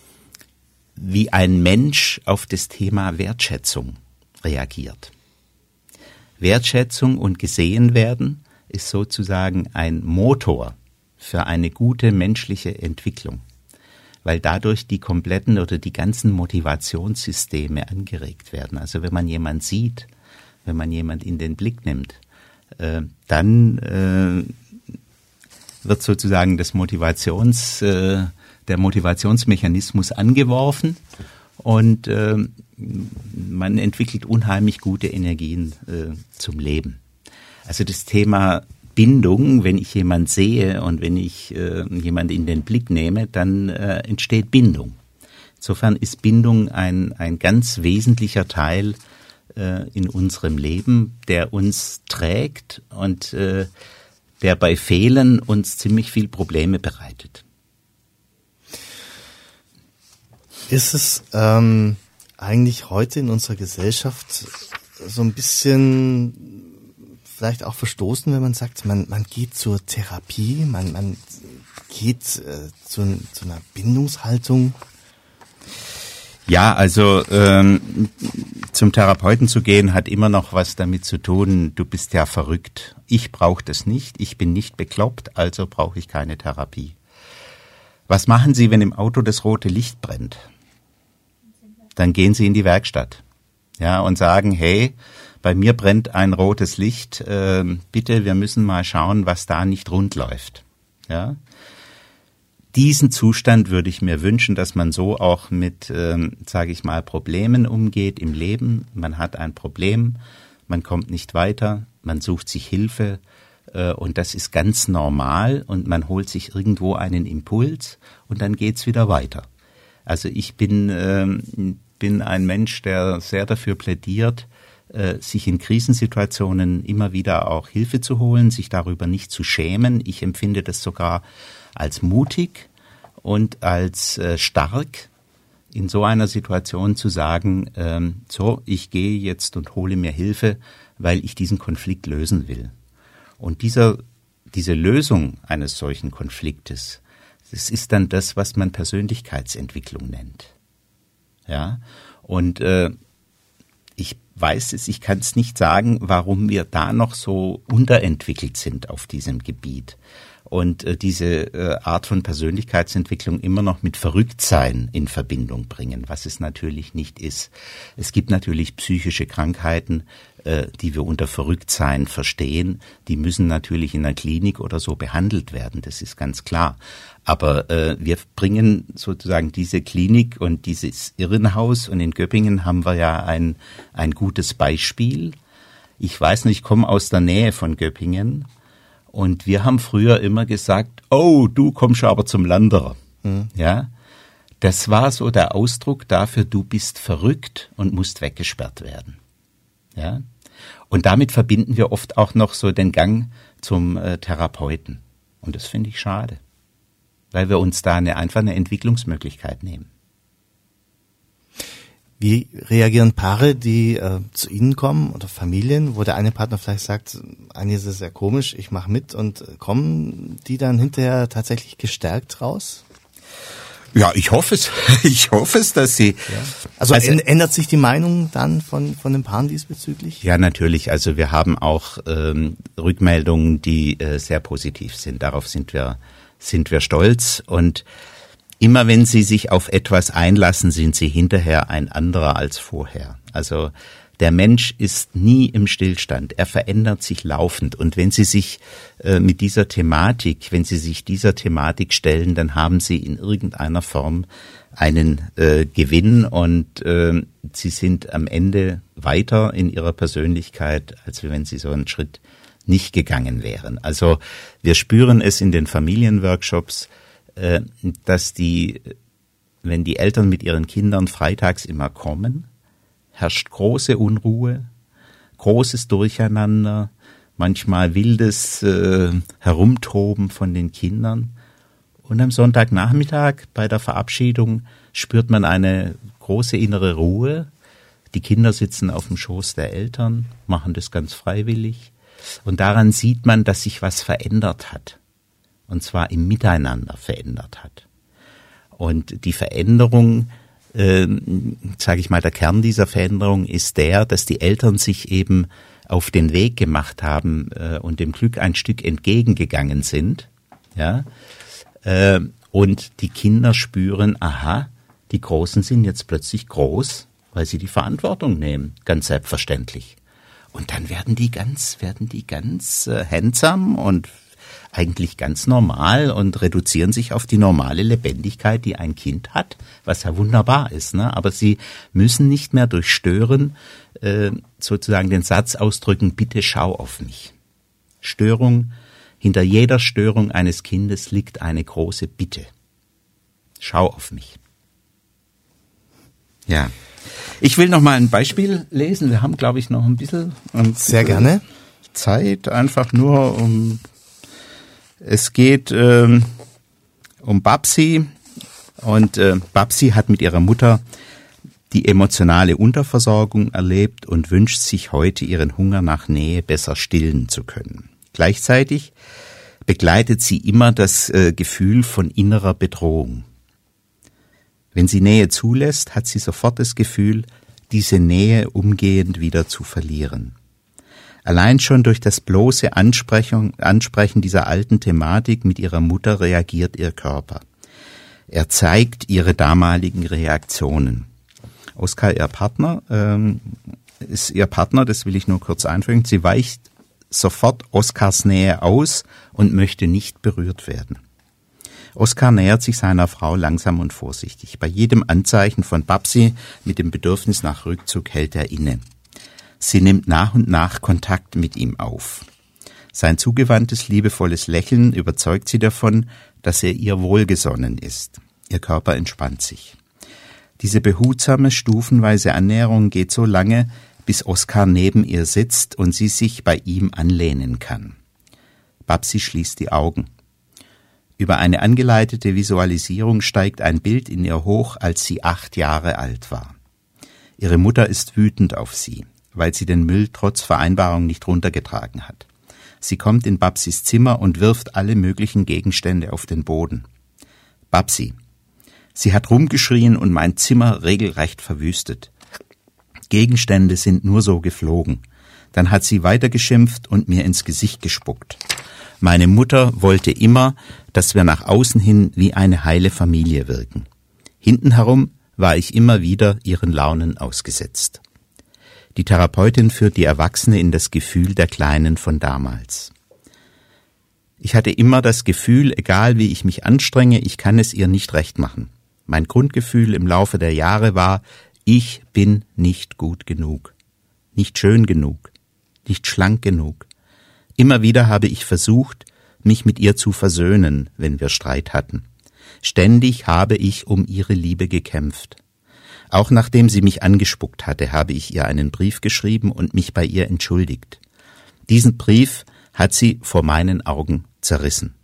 wie ein Mensch auf das Thema Wertschätzung reagiert. Wertschätzung und gesehen werden ist sozusagen ein Motor für eine gute menschliche Entwicklung, weil dadurch die kompletten oder die ganzen Motivationssysteme angeregt werden. Also wenn man jemand sieht, wenn man jemand in den Blick nimmt, äh, dann äh, wird sozusagen das Motivations, äh, der Motivationsmechanismus angeworfen und äh, man entwickelt unheimlich gute Energien äh, zum Leben. Also das Thema Bindung, wenn ich jemand sehe und wenn ich äh, jemand in den Blick nehme, dann äh, entsteht Bindung. Insofern ist Bindung ein, ein ganz wesentlicher Teil äh, in unserem Leben, der uns trägt und äh, der bei Fehlen uns ziemlich viel Probleme bereitet. Ist es ähm, eigentlich heute in unserer Gesellschaft so ein bisschen vielleicht auch verstoßen, wenn man sagt, man, man geht zur Therapie, man, man geht äh, zu, zu einer Bindungshaltung? Ja, also ähm, zum Therapeuten zu gehen hat immer noch was damit zu tun, du bist ja verrückt. Ich brauche das nicht, ich bin nicht bekloppt, also brauche ich keine Therapie. Was machen Sie, wenn im Auto das rote Licht brennt? Dann gehen Sie in die Werkstatt, ja, und sagen, hey, bei mir brennt ein rotes Licht, äh, bitte, wir müssen mal schauen, was da nicht rund läuft, ja. Diesen Zustand würde ich mir wünschen, dass man so auch mit, ähm, sage ich mal, Problemen umgeht im Leben. Man hat ein Problem, man kommt nicht weiter, man sucht sich Hilfe äh, und das ist ganz normal und man holt sich irgendwo einen Impuls und dann geht's wieder weiter. Also ich bin, ähm, bin ein Mensch, der sehr dafür plädiert, äh, sich in Krisensituationen immer wieder auch Hilfe zu holen, sich darüber nicht zu schämen. Ich empfinde das sogar als mutig und als äh, stark, in so einer Situation zu sagen, ähm, so, ich gehe jetzt und hole mir Hilfe, weil ich diesen Konflikt lösen will. Und dieser, diese Lösung eines solchen Konfliktes, das ist dann das, was man Persönlichkeitsentwicklung nennt. Ja, und äh, ich weiß es, ich kann es nicht sagen, warum wir da noch so unterentwickelt sind auf diesem Gebiet. Und äh, diese äh, Art von Persönlichkeitsentwicklung immer noch mit Verrücktsein in Verbindung bringen, was es natürlich nicht ist. Es gibt natürlich psychische Krankheiten, äh, die wir unter Verrücktsein verstehen. Die müssen natürlich in einer Klinik oder so behandelt werden, das ist ganz klar. Aber äh, wir bringen sozusagen diese Klinik und dieses Irrenhaus, und in Göppingen haben wir ja ein, ein gutes Beispiel. Ich weiß nicht, ich komme aus der Nähe von Göppingen. Und wir haben früher immer gesagt, oh, du kommst aber zum Landerer. Mhm. Ja, das war so der Ausdruck dafür, du bist verrückt und musst weggesperrt werden. Ja, und damit verbinden wir oft auch noch so den Gang zum äh, Therapeuten. Und das finde ich schade, weil wir uns da eine, einfach eine Entwicklungsmöglichkeit nehmen. Wie reagieren Paare, die äh, zu Ihnen kommen oder Familien, wo der eine Partner vielleicht sagt, eigentlich ist es sehr komisch, ich mache mit, und äh, kommen die dann hinterher tatsächlich gestärkt raus? Ja, ich hoffe es. Ich hoffe es, dass sie... Ja. Also, also ändert sich die Meinung dann von von den Paaren diesbezüglich? Ja, natürlich. Also wir haben auch ähm, Rückmeldungen, die äh, sehr positiv sind. Darauf sind wir sind wir stolz. Und immer wenn Sie sich auf etwas einlassen, sind Sie hinterher ein anderer als vorher. Also der Mensch ist nie im Stillstand. Er verändert sich laufend. Und wenn Sie sich äh, mit dieser Thematik, wenn Sie sich dieser Thematik stellen, dann haben Sie in irgendeiner Form einen äh, Gewinn, und äh, Sie sind am Ende weiter in Ihrer Persönlichkeit, als wenn Sie so einen Schritt nicht gegangen wären. Also wir spüren es in den Familienworkshops, äh, dass die, wenn die Eltern mit ihren Kindern freitags immer kommen, herrscht große Unruhe, großes Durcheinander, manchmal wildes äh, Herumtoben von den Kindern. Und am Sonntagnachmittag bei der Verabschiedung spürt man eine große innere Ruhe. Die Kinder sitzen auf dem Schoß der Eltern, machen das ganz freiwillig. Und daran sieht man, dass sich was verändert hat. Und zwar im Miteinander verändert hat. Und die Veränderung, äh, sage ich mal, der Kern dieser Veränderung ist der, dass die Eltern sich eben auf den Weg gemacht haben äh, und dem Glück ein Stück entgegengegangen sind. Ja, äh, und die Kinder spüren, aha, die Großen sind jetzt plötzlich groß, weil sie die Verantwortung nehmen, ganz selbstverständlich. Und dann werden die ganz, werden die ganz äh, handsam und eigentlich ganz normal und reduzieren sich auf die normale Lebendigkeit, die ein Kind hat, was ja wunderbar ist, ne? Aber sie müssen nicht mehr durch Stören äh, sozusagen den Satz ausdrücken, bitte schau auf mich. Störung, hinter jeder Störung eines Kindes liegt eine große Bitte. Schau auf mich. Ja. Ich will noch mal ein Beispiel lesen. Wir haben, glaube ich, noch ein bisschen um, sehr gerne Zeit, einfach nur um. Es geht ähm, um Babsi, und äh, Babsi hat mit ihrer Mutter die emotionale Unterversorgung erlebt und wünscht sich heute, ihren Hunger nach Nähe besser stillen zu können. Gleichzeitig begleitet sie immer das äh, Gefühl von innerer Bedrohung. Wenn sie Nähe zulässt, hat sie sofort das Gefühl, diese Nähe umgehend wieder zu verlieren. Allein schon durch das bloße Ansprechen, Ansprechen dieser alten Thematik mit ihrer Mutter reagiert ihr Körper. Er zeigt ihre damaligen Reaktionen. Oskar, ihr Partner, ähm, ist ihr Partner, das will ich nur kurz einfügen, sie weicht sofort Oskars Nähe aus und möchte nicht berührt werden. Oskar nähert sich seiner Frau langsam und vorsichtig. Bei jedem Anzeichen von Babsi mit dem Bedürfnis nach Rückzug hält er inne. Sie nimmt nach und nach Kontakt mit ihm auf. Sein zugewandtes, liebevolles Lächeln überzeugt sie davon, dass er ihr wohlgesonnen ist. Ihr Körper entspannt sich. Diese behutsame, stufenweise Annäherung geht so lange, bis Oskar neben ihr sitzt und sie sich bei ihm anlehnen kann. Babsi schließt die Augen. Über eine angeleitete Visualisierung steigt ein Bild in ihr hoch, als sie acht Jahre alt war. Ihre Mutter ist wütend auf sie, weil sie den Müll trotz Vereinbarung nicht runtergetragen hat. Sie kommt in Babsis Zimmer und wirft alle möglichen Gegenstände auf den Boden. Babsi. Sie hat rumgeschrien und mein Zimmer regelrecht verwüstet. Gegenstände sind nur so geflogen. Dann hat sie weitergeschimpft und mir ins Gesicht gespuckt. Meine Mutter wollte immer, dass wir nach außen hin wie eine heile Familie wirken. Hinten herum war ich immer wieder ihren Launen ausgesetzt. Die Therapeutin führt die Erwachsene in das Gefühl der Kleinen von damals. Ich hatte immer das Gefühl, egal wie ich mich anstrenge, ich kann es ihr nicht recht machen. Mein Grundgefühl im Laufe der Jahre war, ich bin nicht gut genug, nicht schön genug, nicht schlank genug. Immer wieder habe ich versucht, mich mit ihr zu versöhnen, wenn wir Streit hatten. Ständig habe ich um ihre Liebe gekämpft. Auch nachdem sie mich angespuckt hatte, habe ich ihr einen Brief geschrieben und mich bei ihr entschuldigt. Diesen Brief hat sie vor meinen Augen zerrissen.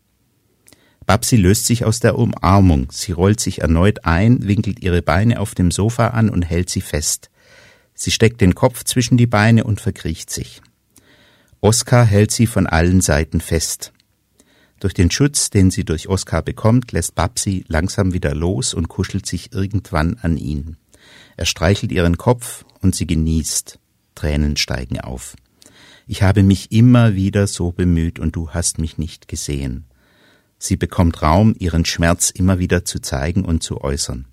Babsi löst sich aus der Umarmung. Sie rollt sich erneut ein, winkelt ihre Beine auf dem Sofa an und hält sie fest. Sie steckt den Kopf zwischen die Beine und verkriecht sich. Oskar hält sie von allen Seiten fest. Durch den Schutz, den sie durch Oskar bekommt, lässt Babsi langsam wieder los und kuschelt sich irgendwann an ihn. Er streichelt ihren Kopf und sie genießt. Tränen steigen auf. Ich habe mich immer wieder so bemüht und du hast mich nicht gesehen. Sie bekommt Raum, ihren Schmerz immer wieder zu zeigen und zu äußern.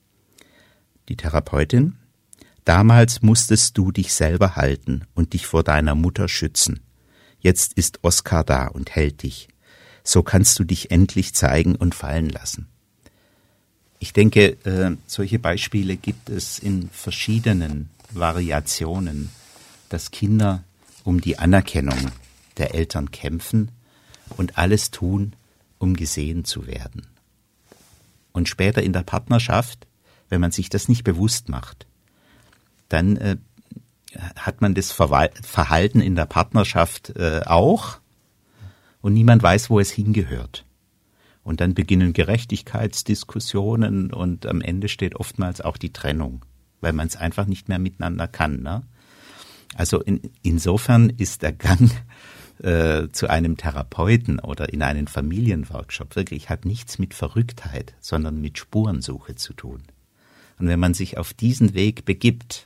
Die Therapeutin: Damals musstest du dich selber halten und dich vor deiner Mutter schützen. Jetzt ist Oskar da und hält dich. So kannst du dich endlich zeigen und fallen lassen. Ich denke, äh, solche Beispiele gibt es in verschiedenen Variationen, dass Kinder um die Anerkennung der Eltern kämpfen und alles tun, um gesehen zu werden. Und später in der Partnerschaft, wenn man sich das nicht bewusst macht, dann äh, hat man das Verhalten in der Partnerschaft äh, auch und niemand weiß, wo es hingehört. Und dann beginnen Gerechtigkeitsdiskussionen und am Ende steht oftmals auch die Trennung, weil man es einfach nicht mehr miteinander kann. Ne? Also in, insofern ist der Gang äh, zu einem Therapeuten oder in einen Familienworkshop wirklich hat nichts mit Verrücktheit, sondern mit Spurensuche zu tun. Und wenn man sich auf diesen Weg begibt,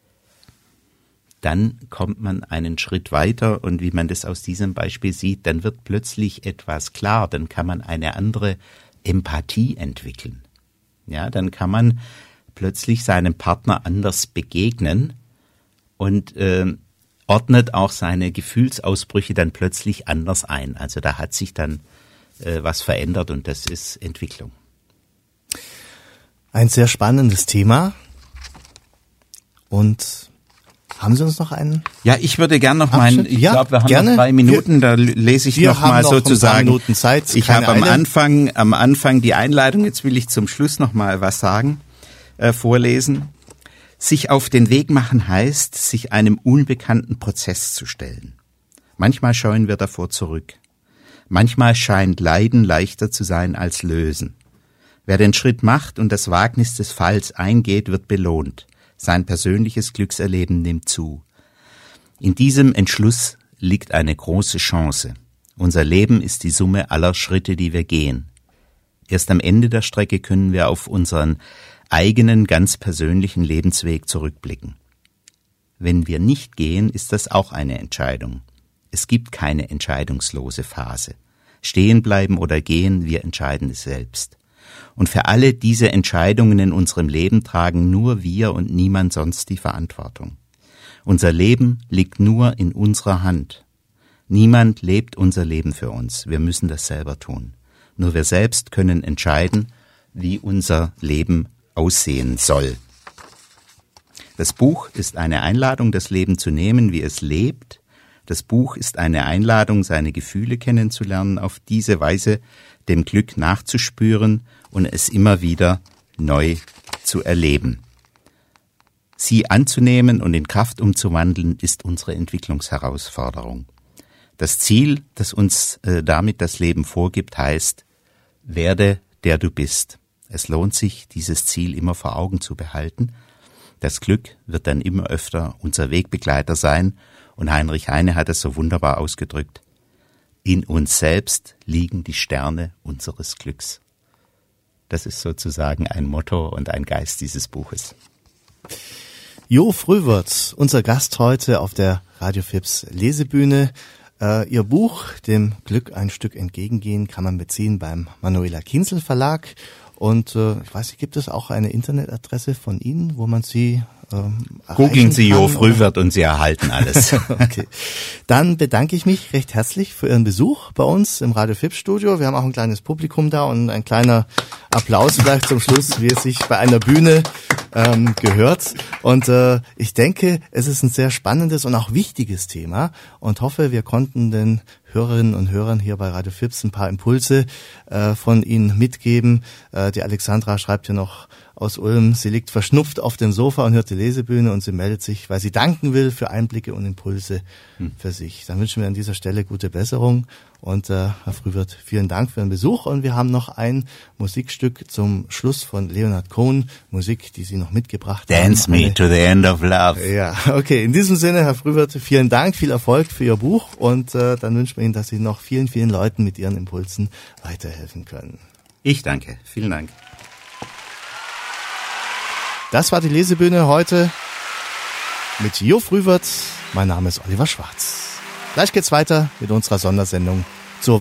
dann kommt man einen Schritt weiter und wie man das aus diesem Beispiel sieht, dann wird plötzlich etwas klar, dann kann man eine andere Empathie entwickeln. Ja, dann kann man plötzlich seinem Partner anders begegnen und äh, ordnet auch seine Gefühlsausbrüche dann plötzlich anders ein. Also da hat sich dann äh, was verändert und das ist Entwicklung. Ein sehr spannendes Thema. Und haben Sie uns noch einen? Ja, ich würde gerne noch meinen, ich ja, glaube, wir haben gerne. noch drei Minuten, da lese ich wir noch mal noch sozusagen. Minuten Zeit, ich habe am Eile. Anfang, am Anfang die Einleitung, jetzt will ich zum Schluss noch mal was sagen, äh, vorlesen. Sich auf den Weg machen heißt, sich einem unbekannten Prozess zu stellen. Manchmal scheuen wir davor zurück. Manchmal scheint Leiden leichter zu sein als Lösen. Wer den Schritt macht und das Wagnis des Falls eingeht, wird belohnt. Sein persönliches Glückserleben nimmt zu. In diesem Entschluss liegt eine große Chance. Unser Leben ist die Summe aller Schritte, die wir gehen. Erst am Ende der Strecke können wir auf unseren eigenen, ganz persönlichen Lebensweg zurückblicken. Wenn wir nicht gehen, ist das auch eine Entscheidung. Es gibt keine entscheidungslose Phase. Stehen bleiben oder gehen, wir entscheiden es selbst. Und für alle diese Entscheidungen in unserem Leben tragen nur wir und niemand sonst die Verantwortung. Unser Leben liegt nur in unserer Hand. Niemand lebt unser Leben für uns. Wir müssen das selber tun. Nur wir selbst können entscheiden, wie unser Leben aussehen soll. Das Buch ist eine Einladung, das Leben zu nehmen, wie es lebt. Das Buch ist eine Einladung, seine Gefühle kennenzulernen, auf diese Weise dem Glück nachzuspüren und es immer wieder neu zu erleben. Sie anzunehmen und in Kraft umzuwandeln, ist unsere Entwicklungsherausforderung. Das Ziel, das uns äh, damit das Leben vorgibt, heißt, werde der du bist. Es lohnt sich, dieses Ziel immer vor Augen zu behalten. Das Glück wird dann immer öfter unser Wegbegleiter sein und Heinrich Heine hat es so wunderbar ausgedrückt. In uns selbst liegen die Sterne unseres Glücks. Das ist sozusagen ein Motto und ein Geist dieses Buches. Jo Frühwirth, unser Gast heute auf der Radio Fips Lesebühne. Äh, Ihr Buch, dem Glück ein Stück entgegengehen, kann man beziehen beim Manuela Kienzl Verlag. Und äh, ich weiß nicht, gibt es auch eine Internetadresse von Ihnen, wo man Sie ähm, googeln Sie Jo Frühwirth und Sie erhalten alles. Okay. Dann bedanke ich mich recht herzlich für Ihren Besuch bei uns im Radio Fips Studio. Wir haben auch ein kleines Publikum da und ein kleiner Applaus vielleicht zum Schluss, wie es sich bei einer Bühne ähm, gehört. Und äh, ich denke, es ist ein sehr spannendes und auch wichtiges Thema und hoffe, wir konnten den Hörerinnen und Hörern hier bei Radio Fips ein paar Impulse äh, von Ihnen mitgeben. Äh, die Alexandra schreibt ja noch aus Ulm, sie liegt verschnupft auf dem Sofa und hört die Lesebühne und sie meldet sich, weil sie danken will für Einblicke und Impulse hm. für sich. Dann wünschen wir an dieser Stelle gute Besserung und äh, Herr Frühwirth, vielen Dank für den Besuch und wir haben noch ein Musikstück zum Schluss von Leonard Cohen, Musik, die Sie noch mitgebracht haben. Dance me to the end of love. Ja, okay, in diesem Sinne, Herr Frühwirth, vielen Dank, viel Erfolg für Ihr Buch und äh, dann wünschen wir Ihnen, dass Sie noch vielen, vielen Leuten mit Ihren Impulsen weiterhelfen können. Ich danke, vielen Dank. Das war die Lesebühne heute mit Jo Frühwirth. Mein Name ist Oliver Schwarz. Gleich geht's weiter mit unserer Sondersendung